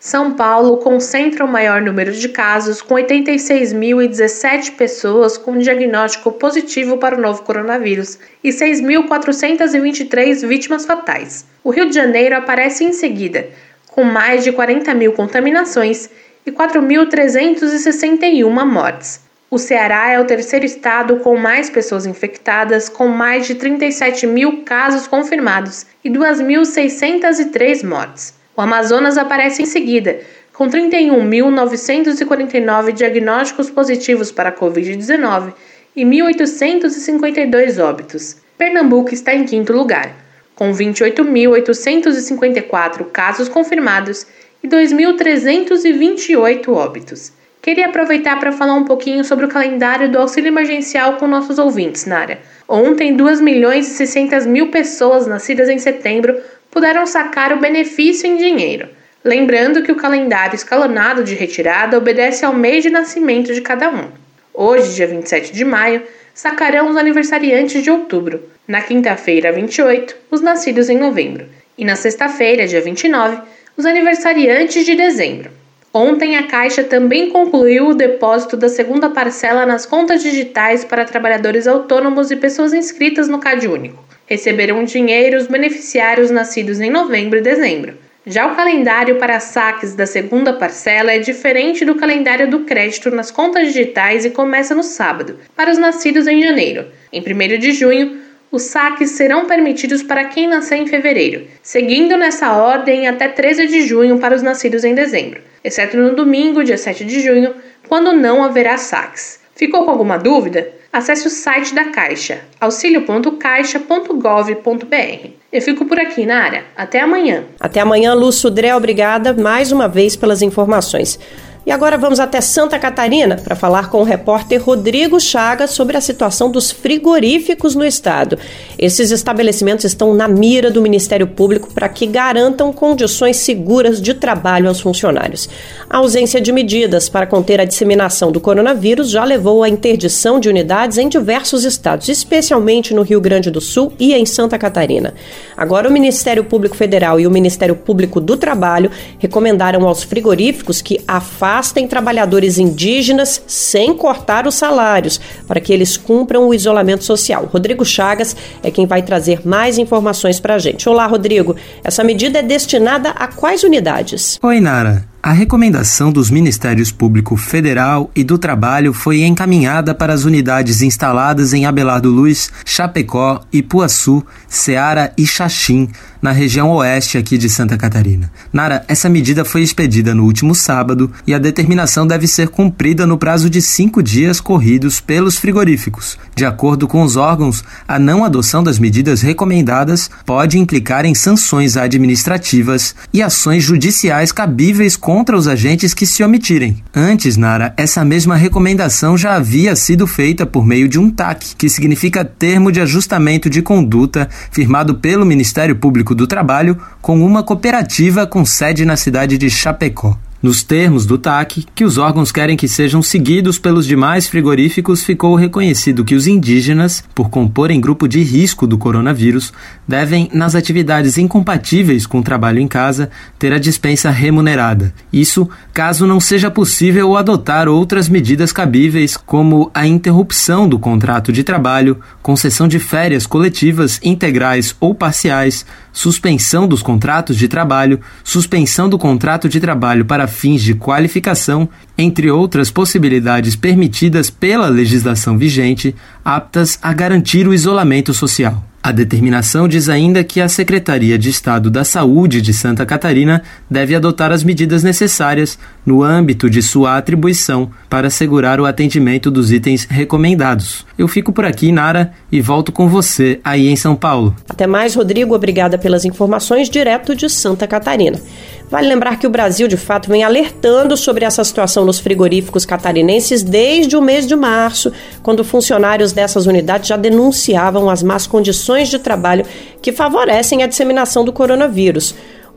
São Paulo concentra o maior número de casos, com oitenta e seis mil e dezessete pessoas com diagnóstico positivo para o novo coronavírus e seis mil quatrocentas e vinte e três vítimas fatais. O Rio de Janeiro aparece em seguida, com mais de quarenta mil contaminações e quatro mil trezentas e sessenta e uma mortes. O Ceará é o terceiro estado com mais pessoas infectadas, com mais de trinta e sete mil casos confirmados e duas mil seiscentas e três mortes. O Amazonas aparece em seguida, com trinta e um mil novecentos e quarenta e nove diagnósticos positivos para a covid dezenove e mil oitocentos e cinquenta e dois óbitos. Pernambuco está em quinto lugar, com vinte e oito mil oitocentos e cinquenta e quatro casos confirmados e dois mil trezentos e vinte e oito óbitos. Queria aproveitar para falar um pouquinho sobre o calendário do auxílio emergencial com nossos ouvintes, Nara. Ontem, dois milhões e seiscentas mil pessoas nascidas em setembro puderam sacar o benefício em dinheiro. Lembrando que o calendário escalonado de retirada obedece ao mês de nascimento de cada um. Hoje, dia vinte e sete de maio, sacarão os aniversariantes de outubro. Na quinta-feira, vinte e oito, os nascidos em novembro. E na sexta-feira, dia vinte e nove, os aniversariantes de dezembro. Ontem, a Caixa também concluiu o depósito da segunda parcela nas contas digitais para trabalhadores autônomos e pessoas inscritas no CadÚnico. Receberão dinheiro os beneficiários nascidos em novembro e dezembro. Já o calendário para saques da segunda parcela é diferente do calendário do crédito nas contas digitais e começa no sábado, para os nascidos em janeiro. Em primeiro de junho, os saques serão permitidos para quem nasceu em fevereiro, seguindo nessa ordem até treze de junho para os nascidos em dezembro, exceto no domingo, dia sete de junho, quando não haverá saques. Ficou com alguma dúvida? Acesse o site da Caixa, auxilio ponto caixa ponto gov ponto br. Eu fico por aqui, Nara. Até amanhã. Até amanhã, Lu Sudré. Obrigada mais uma vez pelas informações. E agora vamos até Santa Catarina para falar com o repórter Rodrigo Chagas sobre a situação dos frigoríficos no estado. Esses estabelecimentos estão na mira do Ministério Público para que garantam condições seguras de trabalho aos funcionários. A ausência de medidas para conter a disseminação do coronavírus já levou à interdição de unidades em diversos estados, especialmente no Rio Grande do Sul e em Santa Catarina. Agora, o Ministério Público Federal e o Ministério Público do Trabalho recomendaram aos frigoríficos que afastem Afastem trabalhadores indígenas sem cortar os salários, para que eles cumpram o isolamento social. Rodrigo Chagas é quem vai trazer mais informações para a gente. Olá, Rodrigo. Essa medida é destinada a quais unidades? Oi, Nara. A recomendação dos Ministérios Público Federal e do Trabalho foi encaminhada para as unidades instaladas em Abelardo Luz, Chapecó, Ipuaçu, Ceará e Xaxim, na região oeste aqui de Santa Catarina. Nara, essa medida foi expedida no último sábado e a determinação deve ser cumprida no prazo de cinco dias corridos pelos frigoríficos. De acordo com os órgãos, a não adoção das medidas recomendadas pode implicar em sanções administrativas e ações judiciais cabíveis contra os agentes que se omitirem. Antes, Nara, essa mesma recomendação já havia sido feita por meio de um T A C, que significa Termo de Ajustamento de Conduta, firmado pelo Ministério Público do Trabalho com uma cooperativa com sede na cidade de Chapecó. Nos termos do T A C, que os órgãos querem que sejam seguidos pelos demais frigoríficos, ficou reconhecido que os indígenas, por comporem grupo de risco do coronavírus, devem, nas atividades incompatíveis com o trabalho em casa, ter a dispensa remunerada. Isso caso não seja possível adotar outras medidas cabíveis, como a interrupção do contrato de trabalho, concessão de férias coletivas integrais ou parciais, suspensão dos contratos de trabalho, suspensão do contrato de trabalho para fins de qualificação, entre outras possibilidades permitidas pela legislação vigente, aptas a garantir o isolamento social. A determinação diz ainda que a Secretaria de Estado da Saúde de Santa Catarina deve adotar as medidas necessárias no âmbito de sua atribuição para assegurar o atendimento dos itens recomendados. Eu fico por aqui, Nara, e volto com você aí em São Paulo. Até mais, Rodrigo. Obrigada pelas informações direto de Santa Catarina. Vale lembrar que o Brasil, de fato, vem alertando sobre essa situação nos frigoríficos catarinenses desde o mês de março, quando funcionários dessas unidades já denunciavam as más condições de trabalho que favorecem a disseminação do coronavírus.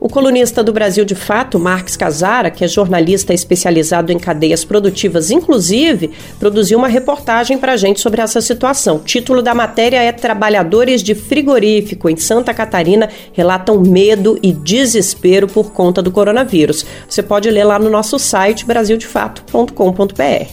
O colunista do Brasil de Fato, Marques Casara, que é jornalista especializado em cadeias produtivas, inclusive, produziu uma reportagem para a gente sobre essa situação. O título da matéria é Trabalhadores de frigorífico em Santa Catarina relatam medo e desespero por conta do coronavírus. Você pode ler lá no nosso site brasil de fato ponto com ponto b r.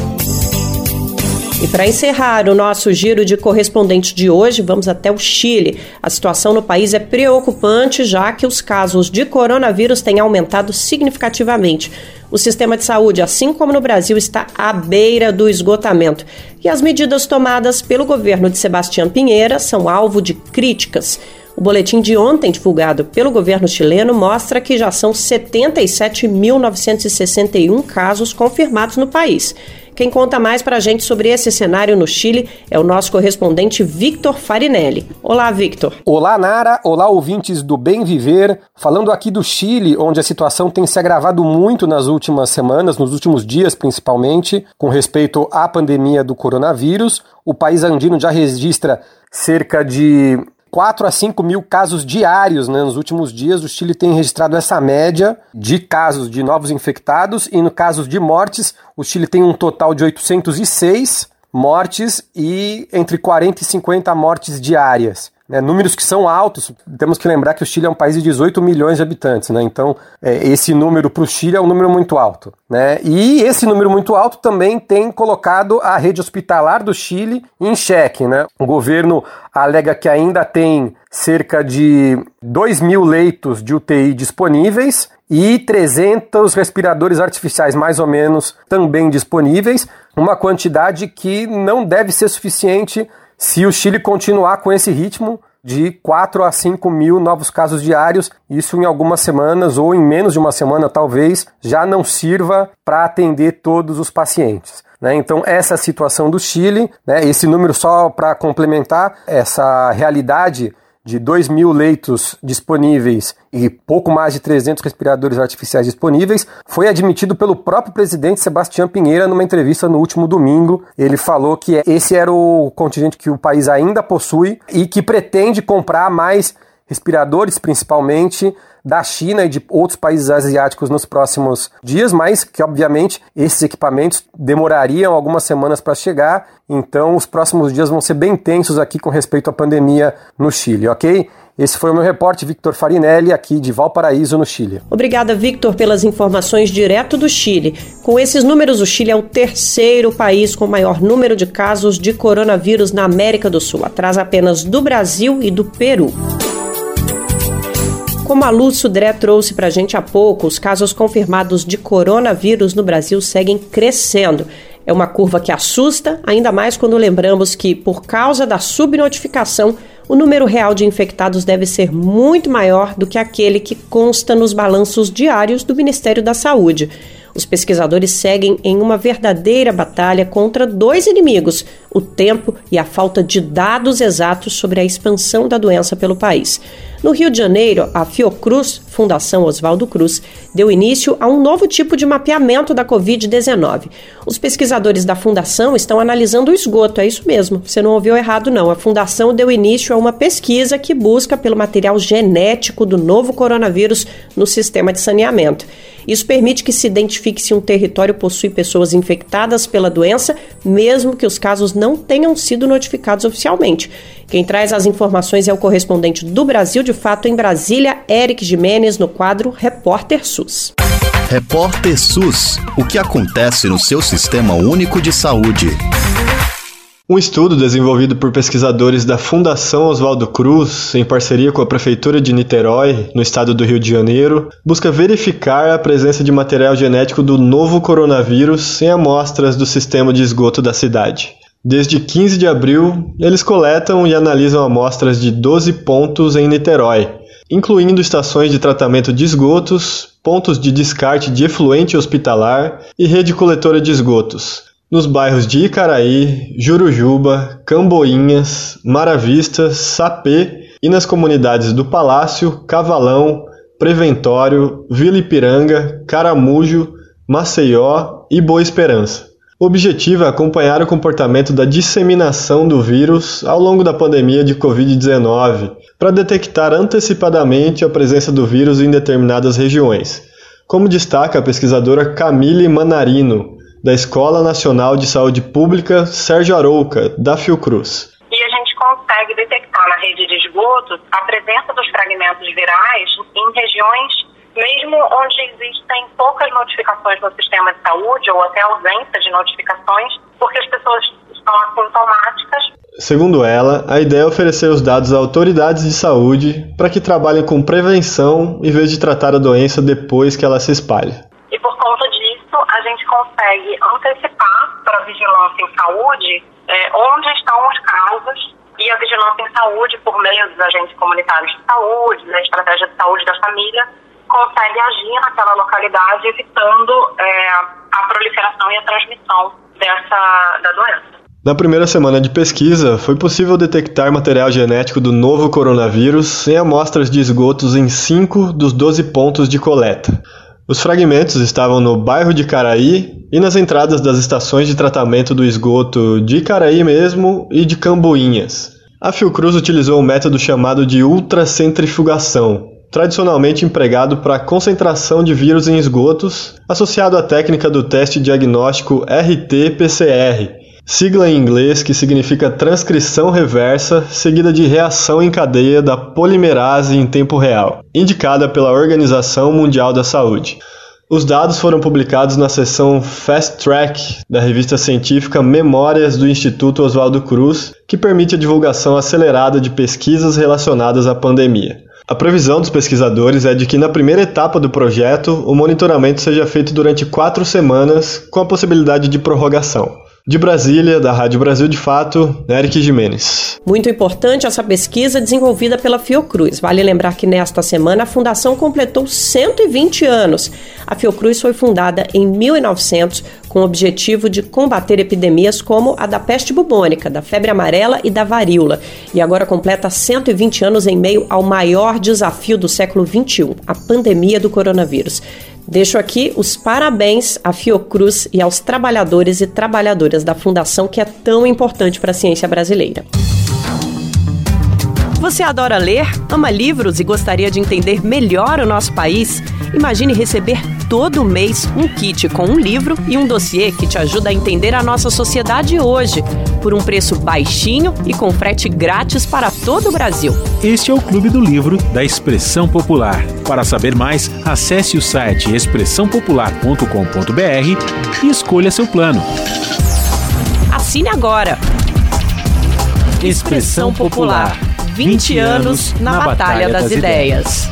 E para encerrar o nosso giro de correspondentes de hoje, vamos até o Chile. A situação no país é preocupante, já que os casos de coronavírus têm aumentado significativamente. O sistema de saúde, assim como no Brasil, está à beira do esgotamento. E as medidas tomadas pelo governo de Sebastião Pinheira são alvo de críticas. O boletim de ontem, divulgado pelo governo chileno, mostra que já são setenta e sete mil novecentos e sessenta e um casos confirmados no país. Quem conta mais para a gente sobre esse cenário no Chile é o nosso correspondente Victor Farinelli. Olá, Victor. Olá, Nara. Olá, ouvintes do Bem Viver. Falando aqui do Chile, onde a situação tem se agravado muito nas últimas semanas, nos últimos dias principalmente, com respeito à pandemia do coronavírus. O país andino já registra cerca de quatro a cinco mil casos diários, né? Nos últimos dias, o Chile tem registrado essa média de casos de novos infectados e no caso de mortes, o Chile tem um total de oitocentos e seis mortes e entre quarenta e cinquenta mortes diárias. Né, números que são altos. Temos que lembrar que o Chile é um país de dezoito milhões de habitantes, né? Então é, esse número para o Chile é um número muito alto, né? E esse número muito alto também tem colocado a rede hospitalar do Chile em xeque, né? O governo alega que ainda tem cerca de dois mil leitos de U T I disponíveis e trezentos respiradores artificiais, mais ou menos, também disponíveis, uma quantidade que não deve ser suficiente se o Chile continuar com esse ritmo de quatro a cinco mil novos casos diários. Isso em algumas semanas ou em menos de uma semana talvez já não sirva para atender todos os pacientes. Né? Então essa é a situação do Chile, né? Esse número só para complementar essa realidade de dois mil leitos disponíveis e pouco mais de trezentos respiradores artificiais disponíveis, foi admitido pelo próprio presidente Sebastião Pinheira numa entrevista no último domingo. Ele falou que esse era o contingente que o país ainda possui e que pretende comprar mais respiradores, principalmente da China e de outros países asiáticos nos próximos dias, mas que obviamente esses equipamentos demorariam algumas semanas para chegar, então os próximos dias vão ser bem tensos aqui com respeito à pandemia no Chile, ok? Esse foi o meu repórter, Victor Farinelli, aqui de Valparaíso, no Chile. Obrigada, Victor, pelas informações direto do Chile. Com esses números, o Chile é o terceiro país com maior número de casos de coronavírus na América do Sul, atrás apenas do Brasil e do Peru. Como a Lu Sudré trouxe para a gente há pouco, os casos confirmados de coronavírus no Brasil seguem crescendo. É uma curva que assusta, ainda mais quando lembramos que, por causa da subnotificação, o número real de infectados deve ser muito maior do que aquele que consta nos balanços diários do Ministério da Saúde. Os pesquisadores seguem em uma verdadeira batalha contra dois inimigos, o tempo e a falta de dados exatos sobre a expansão da doença pelo país. No Rio de Janeiro, a Fiocruz, Fundação Oswaldo Cruz, deu início a um novo tipo de mapeamento da covid dezenove. Os pesquisadores da Fundação estão analisando o esgoto, é isso mesmo, você não ouviu errado não. A Fundação deu início a uma pesquisa que busca pelo material genético do novo coronavírus no sistema de saneamento. Isso permite que se identifique se um território possui pessoas infectadas pela doença, mesmo que os casos não tenham sido notificados oficialmente. Quem traz as informações é o correspondente do Brasil de Fato em Brasília, Eric Jimenez, no quadro Repórter SUS. Repórter SUS. O que acontece no seu Sistema Único de Saúde? Um estudo desenvolvido por pesquisadores da Fundação Oswaldo Cruz, em parceria com a Prefeitura de Niterói, no estado do Rio de Janeiro, busca verificar a presença de material genético do novo coronavírus em amostras do sistema de esgoto da cidade. Desde quinze de abril, eles coletam e analisam amostras de doze pontos em Niterói, incluindo estações de tratamento de esgotos, pontos de descarte de efluente hospitalar e rede coletora de esgotos, nos bairros de Icaraí, Jurujuba, Camboinhas, Maravista, Sapê e nas comunidades do Palácio, Cavalão, Preventório, Vila Ipiranga, Caramujo, Maceió e Boa Esperança. O objetivo é acompanhar o comportamento da disseminação do vírus ao longo da pandemia de covid dezenove, para detectar antecipadamente a presença do vírus em determinadas regiões, como destaca a pesquisadora Camille Manarino, da Escola Nacional de Saúde Pública Sérgio Arouca, da Fiocruz. E a gente consegue detectar na rede de esgotos a presença dos fragmentos virais em regiões mesmo onde existem poucas notificações no sistema de saúde ou até ausência de notificações, porque as pessoas estão assintomáticas. Segundo ela, a ideia é oferecer os dados a autoridades de saúde para que trabalhem com prevenção em vez de tratar a doença depois que ela se espalha. E por conta disso, a gente consegue antecipar para a vigilância em saúde é, onde estão os casos, e a vigilância em saúde, por meio dos agentes comunitários de saúde, da estratégia de saúde da família, consegue agir naquela localidade, evitando é, a proliferação e a transmissão dessa, da doença. Na primeira semana de pesquisa, foi possível detectar material genético do novo coronavírus em amostras de esgotos em cinco dos doze pontos de coleta. Os fragmentos estavam no bairro de Caraí e nas entradas das estações de tratamento do esgoto de Caraí mesmo e de Camboinhas. A Fiocruz utilizou um método chamado de ultracentrifugação, tradicionalmente empregado para a concentração de vírus em esgotos, associado à técnica do teste diagnóstico R T P C R, sigla em inglês que significa transcrição reversa seguida de reação em cadeia da polimerase em tempo real, indicada pela Organização Mundial da Saúde. Os dados foram publicados na seção Fast Track da revista científica Memórias do Instituto Oswaldo Cruz, que permite a divulgação acelerada de pesquisas relacionadas à pandemia. A previsão dos pesquisadores é de que na primeira etapa do projeto, o monitoramento seja feito durante quatro semanas, com a possibilidade de prorrogação. De Brasília, da Rádio Brasil de Fato, Eric Jimenez. Muito importante essa pesquisa desenvolvida pela Fiocruz. Vale lembrar que nesta semana a fundação completou cento e vinte anos. A Fiocruz foi fundada em mil e novecentos com o objetivo de combater epidemias como a da peste bubônica, da febre amarela e da varíola. E agora completa cento e vinte anos em meio ao maior desafio do século vinte e um, a pandemia do coronavírus. Deixo aqui os parabéns à Fiocruz e aos trabalhadores e trabalhadoras da fundação que é tão importante para a ciência brasileira. Você adora ler, ama livros e gostaria de entender melhor o nosso país? Imagine receber todo mês um kit com um livro e um dossiê que te ajuda a entender a nossa sociedade hoje, por um preço baixinho e com frete grátis para todo o Brasil. Este é o Clube do Livro da Expressão Popular. Para saber mais, acesse o site expressão popular ponto com ponto b r e escolha seu plano. Assine agora! Expressão Popular. vinte anos na Batalha das Ideias.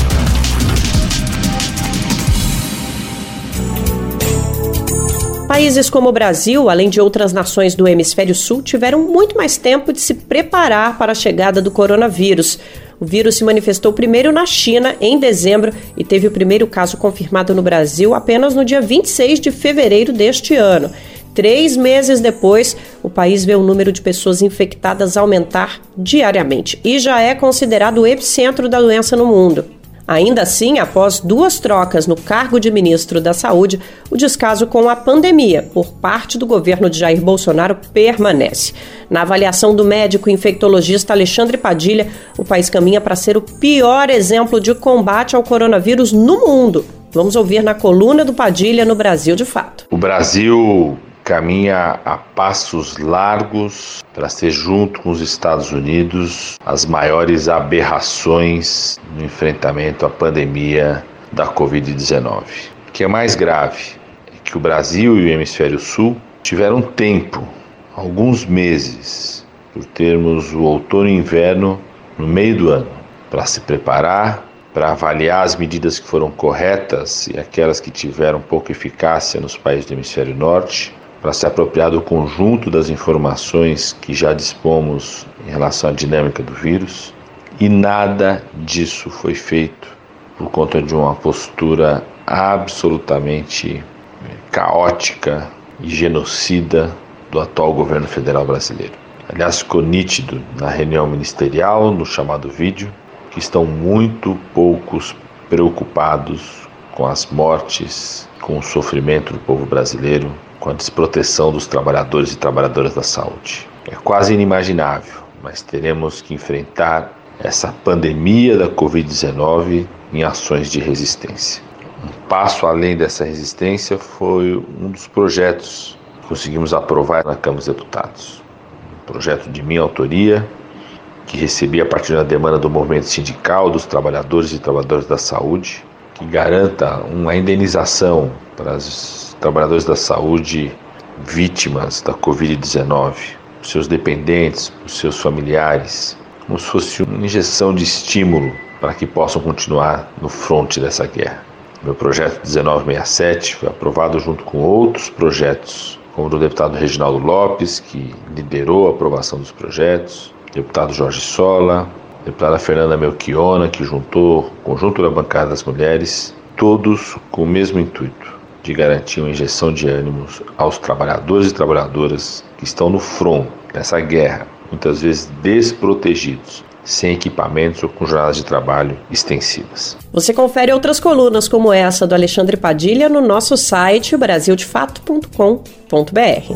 Países como o Brasil, além de outras nações do Hemisfério Sul, tiveram muito mais tempo de se preparar para a chegada do coronavírus. O vírus se manifestou primeiro na China, em dezembro, e teve o primeiro caso confirmado no Brasil apenas no dia vinte e seis de fevereiro deste ano. Três meses depois, o país vê o número de pessoas infectadas aumentar diariamente e já é considerado o epicentro da doença no mundo. Ainda assim, após duas trocas no cargo de ministro da Saúde, o descaso com a pandemia por parte do governo de Jair Bolsonaro permanece. Na avaliação do médico infectologista Alexandre Padilha, o país caminha para ser o pior exemplo de combate ao coronavírus no mundo. Vamos ouvir na coluna do Padilha no Brasil de Fato. O Brasil caminha a passos largos para ser, junto com os Estados Unidos, as maiores aberrações no enfrentamento à pandemia da covid dezenove. O que é mais grave é que o Brasil e o Hemisfério Sul tiveram tempo, alguns meses, por termos o outono e inverno no meio do ano, para se preparar, para avaliar as medidas que foram corretas e aquelas que tiveram pouca eficácia nos países do Hemisfério Norte, para se apropriar do conjunto das informações que já dispomos em relação à dinâmica do vírus, e nada disso foi feito por conta de uma postura absolutamente caótica e genocida do atual governo federal brasileiro. Aliás, ficou nítido na reunião ministerial, no chamado vídeo, que estão muito poucos preocupados com as mortes, com o sofrimento do povo brasileiro, com a desproteção dos trabalhadores e trabalhadoras da saúde. É quase inimaginável, mas teremos que enfrentar essa pandemia da covid dezenove em ações de resistência. Um passo além dessa resistência foi um dos projetos que conseguimos aprovar na Câmara dos Deputados. Um projeto de minha autoria, que recebi a partir da demanda do movimento sindical, dos trabalhadores e trabalhadoras da saúde, que garanta uma indenização para os trabalhadores da saúde vítimas da covid dezenove, os seus dependentes, os seus familiares, como se fosse uma injeção de estímulo para que possam continuar no fronte dessa guerra. Meu projeto dezenove sessenta e sete foi aprovado junto com outros projetos, como o do deputado Reginaldo Lopes, que liderou a aprovação dos projetos, deputado Jorge Sola, deputada Fernanda Melchiona, que juntou o conjunto da bancada das mulheres, todos com o mesmo intuito, de garantir uma injeção de ânimos aos trabalhadores e trabalhadoras que estão no front dessa guerra, muitas vezes desprotegidos, sem equipamentos ou com jornadas de trabalho extensivas. Você confere outras colunas como essa do Alexandre Padilha no nosso site brasil de fato ponto com ponto b r.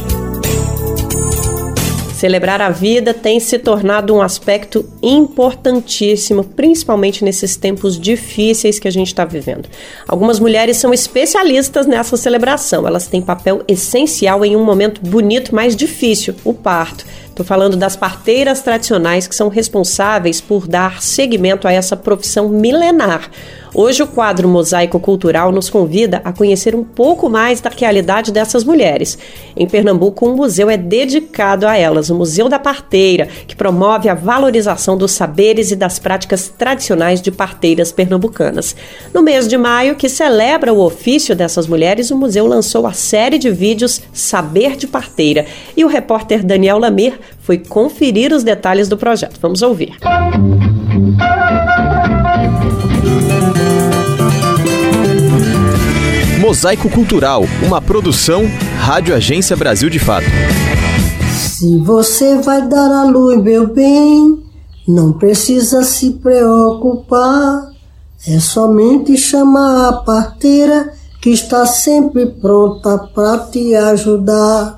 Celebrar a vida tem se tornado um aspecto importantíssimo, principalmente nesses tempos difíceis que a gente está vivendo. Algumas mulheres são especialistas nessa celebração. Elas têm papel essencial em um momento bonito, mas difícil, o parto. Estou falando das parteiras tradicionais que são responsáveis por dar seguimento a essa profissão milenar. Hoje o quadro Mosaico Cultural nos convida a conhecer um pouco mais da realidade dessas mulheres. Em Pernambuco, um museu é dedicado a elas, o Museu da Parteira, que promove a valorização dos saberes e das práticas tradicionais de parteiras pernambucanas. No mês de maio, que celebra o ofício dessas mulheres, o museu lançou a série de vídeos Saber de Parteira. E o repórter Daniel Lamir foi conferir os detalhes do projeto. Vamos ouvir. Mosaico Cultural, uma produção Rádio Agência Brasil de Fato. Se você vai dar à luz, meu bem, não precisa se preocupar. É somente chamar a parteira que está sempre pronta para te ajudar.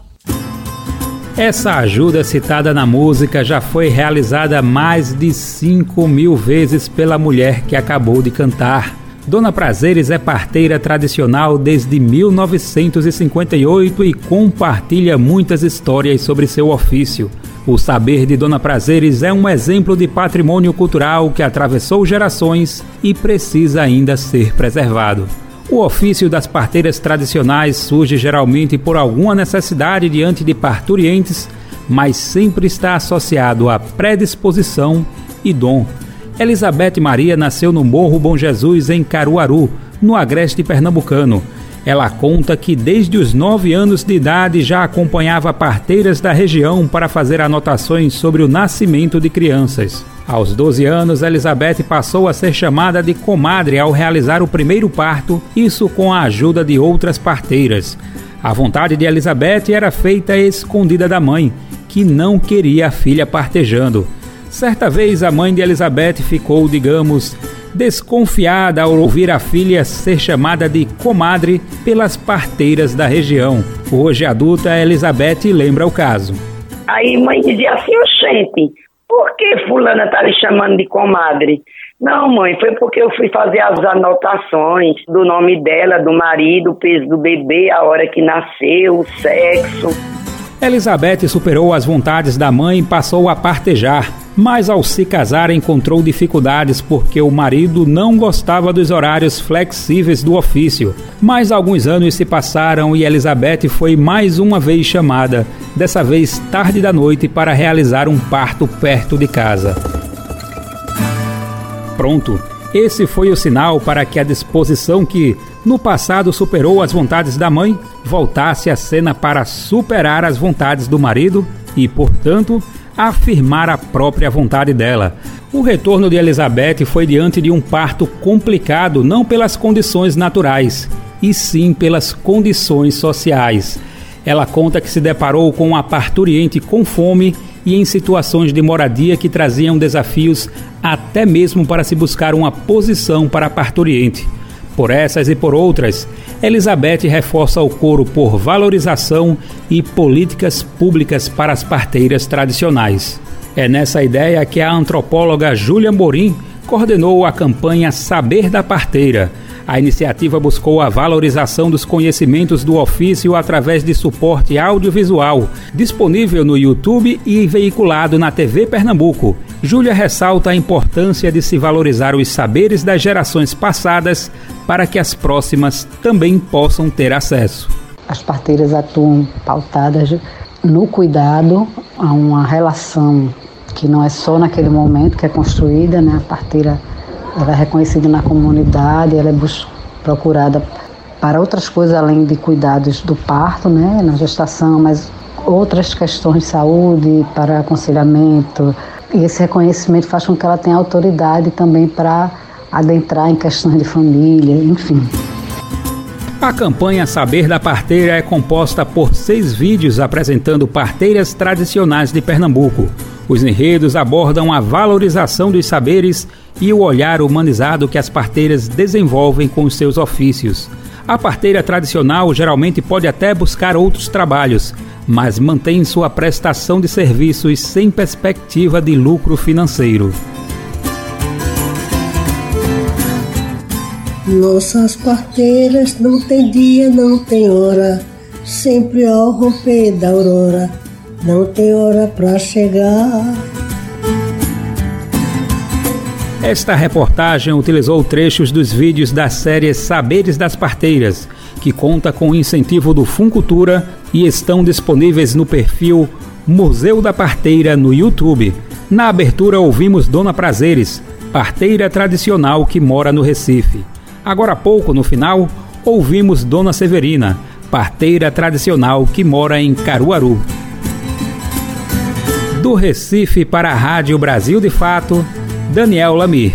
Essa ajuda citada na música já foi realizada mais de cinco mil vezes pela mulher que acabou de cantar. Dona Prazeres é parteira tradicional desde mil novecentos e cinquenta e oito e compartilha muitas histórias sobre seu ofício. O saber de Dona Prazeres é um exemplo de patrimônio cultural que atravessou gerações e precisa ainda ser preservado. O ofício das parteiras tradicionais surge geralmente por alguma necessidade diante de parturientes, mas sempre está associado a predisposição e dom. Elizabeth Maria nasceu no Morro Bom Jesus, em Caruaru, no agreste pernambucano. Ela conta que desde os nove anos de idade já acompanhava parteiras da região para fazer anotações sobre o nascimento de crianças. Aos doze anos, Elizabeth passou a ser chamada de comadre ao realizar o primeiro parto, isso com a ajuda de outras parteiras. A vontade de Elizabeth era feita escondida da mãe, que não queria a filha partejando. Certa vez a mãe de Elizabeth ficou, digamos, desconfiada ao ouvir a filha ser chamada de comadre pelas parteiras da região. Hoje adulta, Elizabeth lembra o caso. Aí mãe dizia assim, oxente, por que fulana tá lhe chamando de comadre? Não, mãe, foi porque eu fui fazer as anotações do nome dela, do marido, o peso do bebê, a hora que nasceu, o sexo. Elizabeth superou as vontades da mãe e passou a partejar, mas ao se casar encontrou dificuldades porque o marido não gostava dos horários flexíveis do ofício. Mas alguns anos se passaram e Elizabeth foi mais uma vez chamada, dessa vez tarde da noite, para realizar um parto perto de casa. Pronto, esse foi o sinal para que a disposição que, no passado, superou as vontades da mãe, voltasse a cena para superar as vontades do marido e, portanto, afirmar a própria vontade dela. O retorno de Elizabeth foi diante de um parto complicado não pelas condições naturais, e sim pelas condições sociais. Ela conta que se deparou com uma parturiente com fome e em situações de moradia que traziam desafios até mesmo para se buscar uma posição para a parturiente. Por essas e por outras, Elizabeth reforça o coro por valorização e políticas públicas para as parteiras tradicionais. É nessa ideia que a antropóloga Júlia Morim coordenou a campanha Saber da Parteira. A iniciativa buscou a valorização dos conhecimentos do ofício através de suporte audiovisual, disponível no YouTube e veiculado na T V Pernambuco. Júlia ressalta a importância de se valorizar os saberes das gerações passadas para que as próximas também possam ter acesso. As parteiras atuam pautadas no cuidado, a uma relação que não é só naquele momento que é construída, né? A parteira ela é reconhecida na comunidade, ela é bus- procurada para outras coisas além de cuidados do parto, né, na gestação, mas outras questões de saúde, para aconselhamento. E esse reconhecimento faz com que ela tenha autoridade também para adentrar em questões de família, enfim. A campanha Saber da Parteira é composta por seis vídeos apresentando parteiras tradicionais de Pernambuco. Os enredos abordam a valorização dos saberes e o olhar humanizado que as parteiras desenvolvem com os seus ofícios. A parteira tradicional geralmente pode até buscar outros trabalhos, mas mantém sua prestação de serviços sem perspectiva de lucro financeiro. Nossas parteiras não tem dia, não tem hora, sempre ao romper da aurora, não tem hora pra chegar. Esta reportagem utilizou trechos dos vídeos da série Saberes das Parteiras, que conta com o incentivo do Funcultura e estão disponíveis no perfil Museu da Parteira no YouTube. Na abertura ouvimos Dona Prazeres, parteira tradicional que mora no Recife. Agora há pouco, no final, ouvimos Dona Severina, parteira tradicional que mora em Caruaru. Do Recife para a Rádio Brasil de Fato, Daniel Lamir.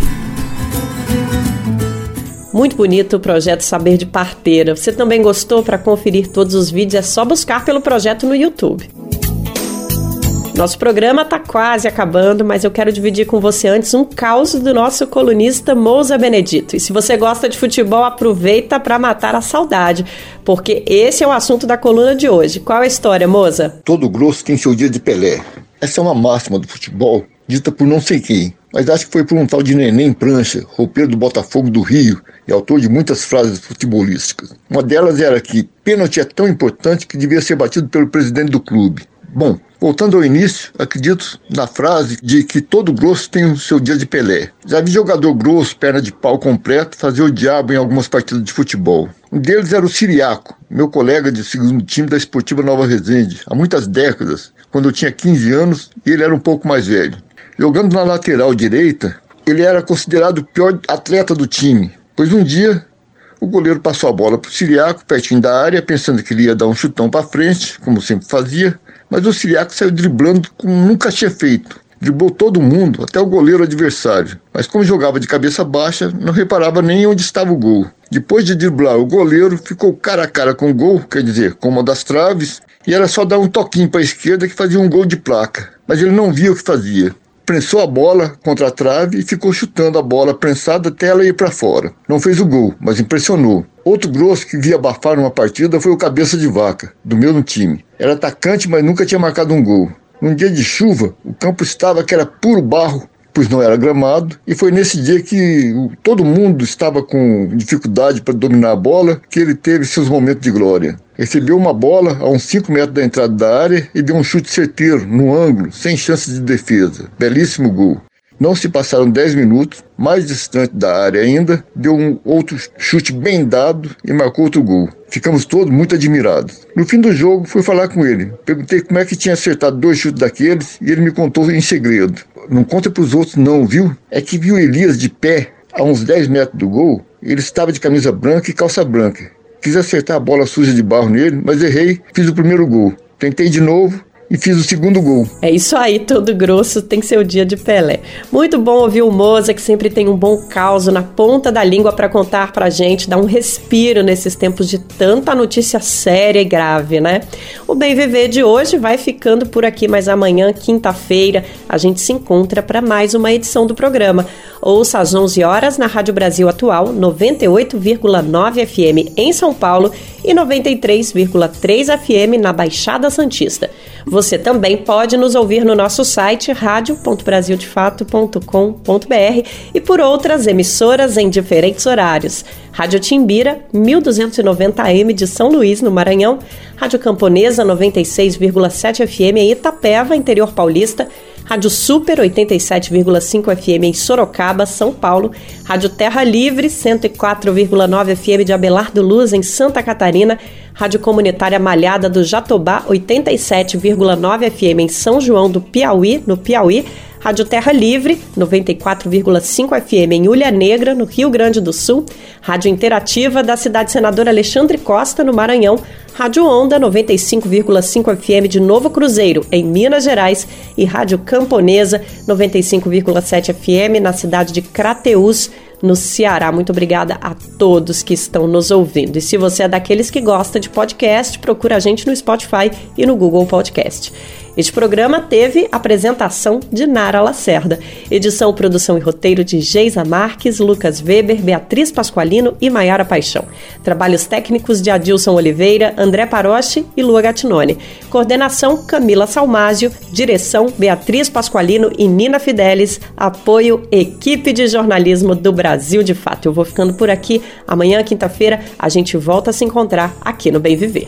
Muito bonito o projeto Saber de Parteira. Você também gostou? Para conferir todos os vídeos é só buscar pelo projeto no YouTube. Nosso programa está quase acabando, mas eu quero dividir com você antes um caos do nosso colunista Moza Benedito. E se você gosta de futebol, aproveita para matar a saudade, porque esse é o assunto da coluna de hoje. Qual é a história, Moza? Todo grosso tem seu dia de Pelé. Essa é uma máxima do futebol, dita por não sei quem, mas acho que foi por um tal de Neném Prancha, roupeiro do Botafogo do Rio e autor de muitas frases futebolísticas. Uma delas era que pênalti é tão importante que devia ser batido pelo presidente do clube. Bom, voltando ao início, acredito na frase de que todo grosso tem o seu dia de Pelé. Já vi jogador grosso, perna de pau completo, fazer o diabo em algumas partidas de futebol. Um deles era o Siriaco, meu colega de segundo time da Esportiva Nova Resende, há muitas décadas, quando eu tinha quinze anos e ele era um pouco mais velho. Jogando na lateral direita, ele era considerado o pior atleta do time, pois um dia o goleiro passou a bola para o Siriaco, pertinho da área, pensando que ele ia dar um chutão para frente, como sempre fazia, mas o Siriaco saiu driblando como nunca tinha feito. Driblou todo mundo, até o goleiro adversário. Mas como jogava de cabeça baixa, não reparava nem onde estava o gol. Depois de driblar o goleiro, ficou cara a cara com o gol, quer dizer, com uma das traves, e era só dar um toquinho para a esquerda que fazia um gol de placa. Mas ele não via o que fazia. Prensou a bola contra a trave e ficou chutando a bola prensada até ela ir para fora. Não fez o gol, mas impressionou. Outro grosso que via abafar uma partida foi o Cabeça de Vaca, do mesmo time. Era atacante, mas nunca tinha marcado um gol. Num dia de chuva, o campo estava que era puro barro, pois não era gramado, e foi nesse dia que todo mundo estava com dificuldade para dominar a bola que ele teve seus momentos de glória. Recebeu uma bola a uns cinco metros da entrada da área e deu um chute certeiro, no ângulo, sem chance de defesa. Belíssimo gol. Não se passaram dez minutos, mais distante da área ainda, deu um outro chute bem dado e marcou outro gol. Ficamos todos muito admirados. No fim do jogo, fui falar com ele. Perguntei como é que tinha acertado dois chutes daqueles e ele me contou em segredo. Não conta para os outros não, viu? É que viu Elias de pé, a uns dez metros do gol. Ele estava de camisa branca e calça branca. Quis acertar a bola suja de barro nele, mas errei, fiz o primeiro gol. Tentei de novo e fiz o segundo gol. É isso aí, todo grosso tem seu dia de Pelé. Muito bom ouvir o Moza, que sempre tem um bom caos na ponta da língua para contar pra gente, dar um respiro nesses tempos de tanta notícia séria e grave, né? O Bem Viver de hoje vai ficando por aqui, mas amanhã, quinta-feira, a gente se encontra para mais uma edição do programa. Ouça às onze horas na Rádio Brasil Atual, noventa e oito vírgula nove F M em São Paulo e noventa e três vírgula três F M na Baixada Santista. Você também pode nos ouvir no nosso site rádio ponto brasil de fato ponto com ponto b r e por outras emissoras em diferentes horários. Rádio Timbira, mil duzentos e noventa A M de São Luís, no Maranhão, Rádio Camponesa, noventa e seis vírgula sete F M em Itapeva, interior paulista, Rádio Super, oitenta e sete vírgula cinco F M em Sorocaba, São Paulo, Rádio Terra Livre, cento e quatro vírgula nove F M de Abelardo Luz, em Santa Catarina, Rádio Comunitária Malhada do Jatobá, oitenta e sete vírgula nove F M em São João do Piauí, no Piauí, Rádio Terra Livre, noventa e quatro vírgula cinco F M em Ilha Negra, no Rio Grande do Sul, Rádio Interativa da cidade Senador Alexandre Costa, no Maranhão, Rádio Onda, noventa e cinco vírgula cinco F M de Novo Cruzeiro, em Minas Gerais, e Rádio Camponesa, noventa e cinco vírgula sete F M na cidade de Crateús, no Ceará. Muito obrigada a todos que estão nos ouvindo. E se você é daqueles que gosta de podcast, procura a gente no Spotify e no Google Podcast. Este programa teve apresentação de Nara Lacerda, edição, produção e roteiro de Geisa Marques, Lucas Weber, Beatriz Pasqualino e Maiara Paixão. Trabalhos técnicos de Adilson Oliveira, André Paroche e Lua Gattinone. Coordenação Camila Salmásio, direção Beatriz Pasqualino e Nina Fidelis, apoio Equipe de Jornalismo do Brasil de Fato. Eu vou ficando por aqui. Amanhã, quinta-feira, a gente volta a se encontrar aqui no Bem Viver.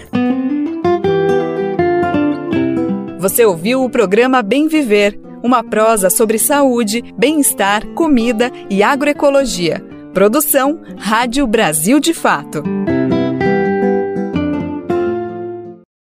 Você ouviu o programa Bem Viver, uma prosa sobre saúde, bem-estar, comida e agroecologia. Produção Rádio Brasil de Fato.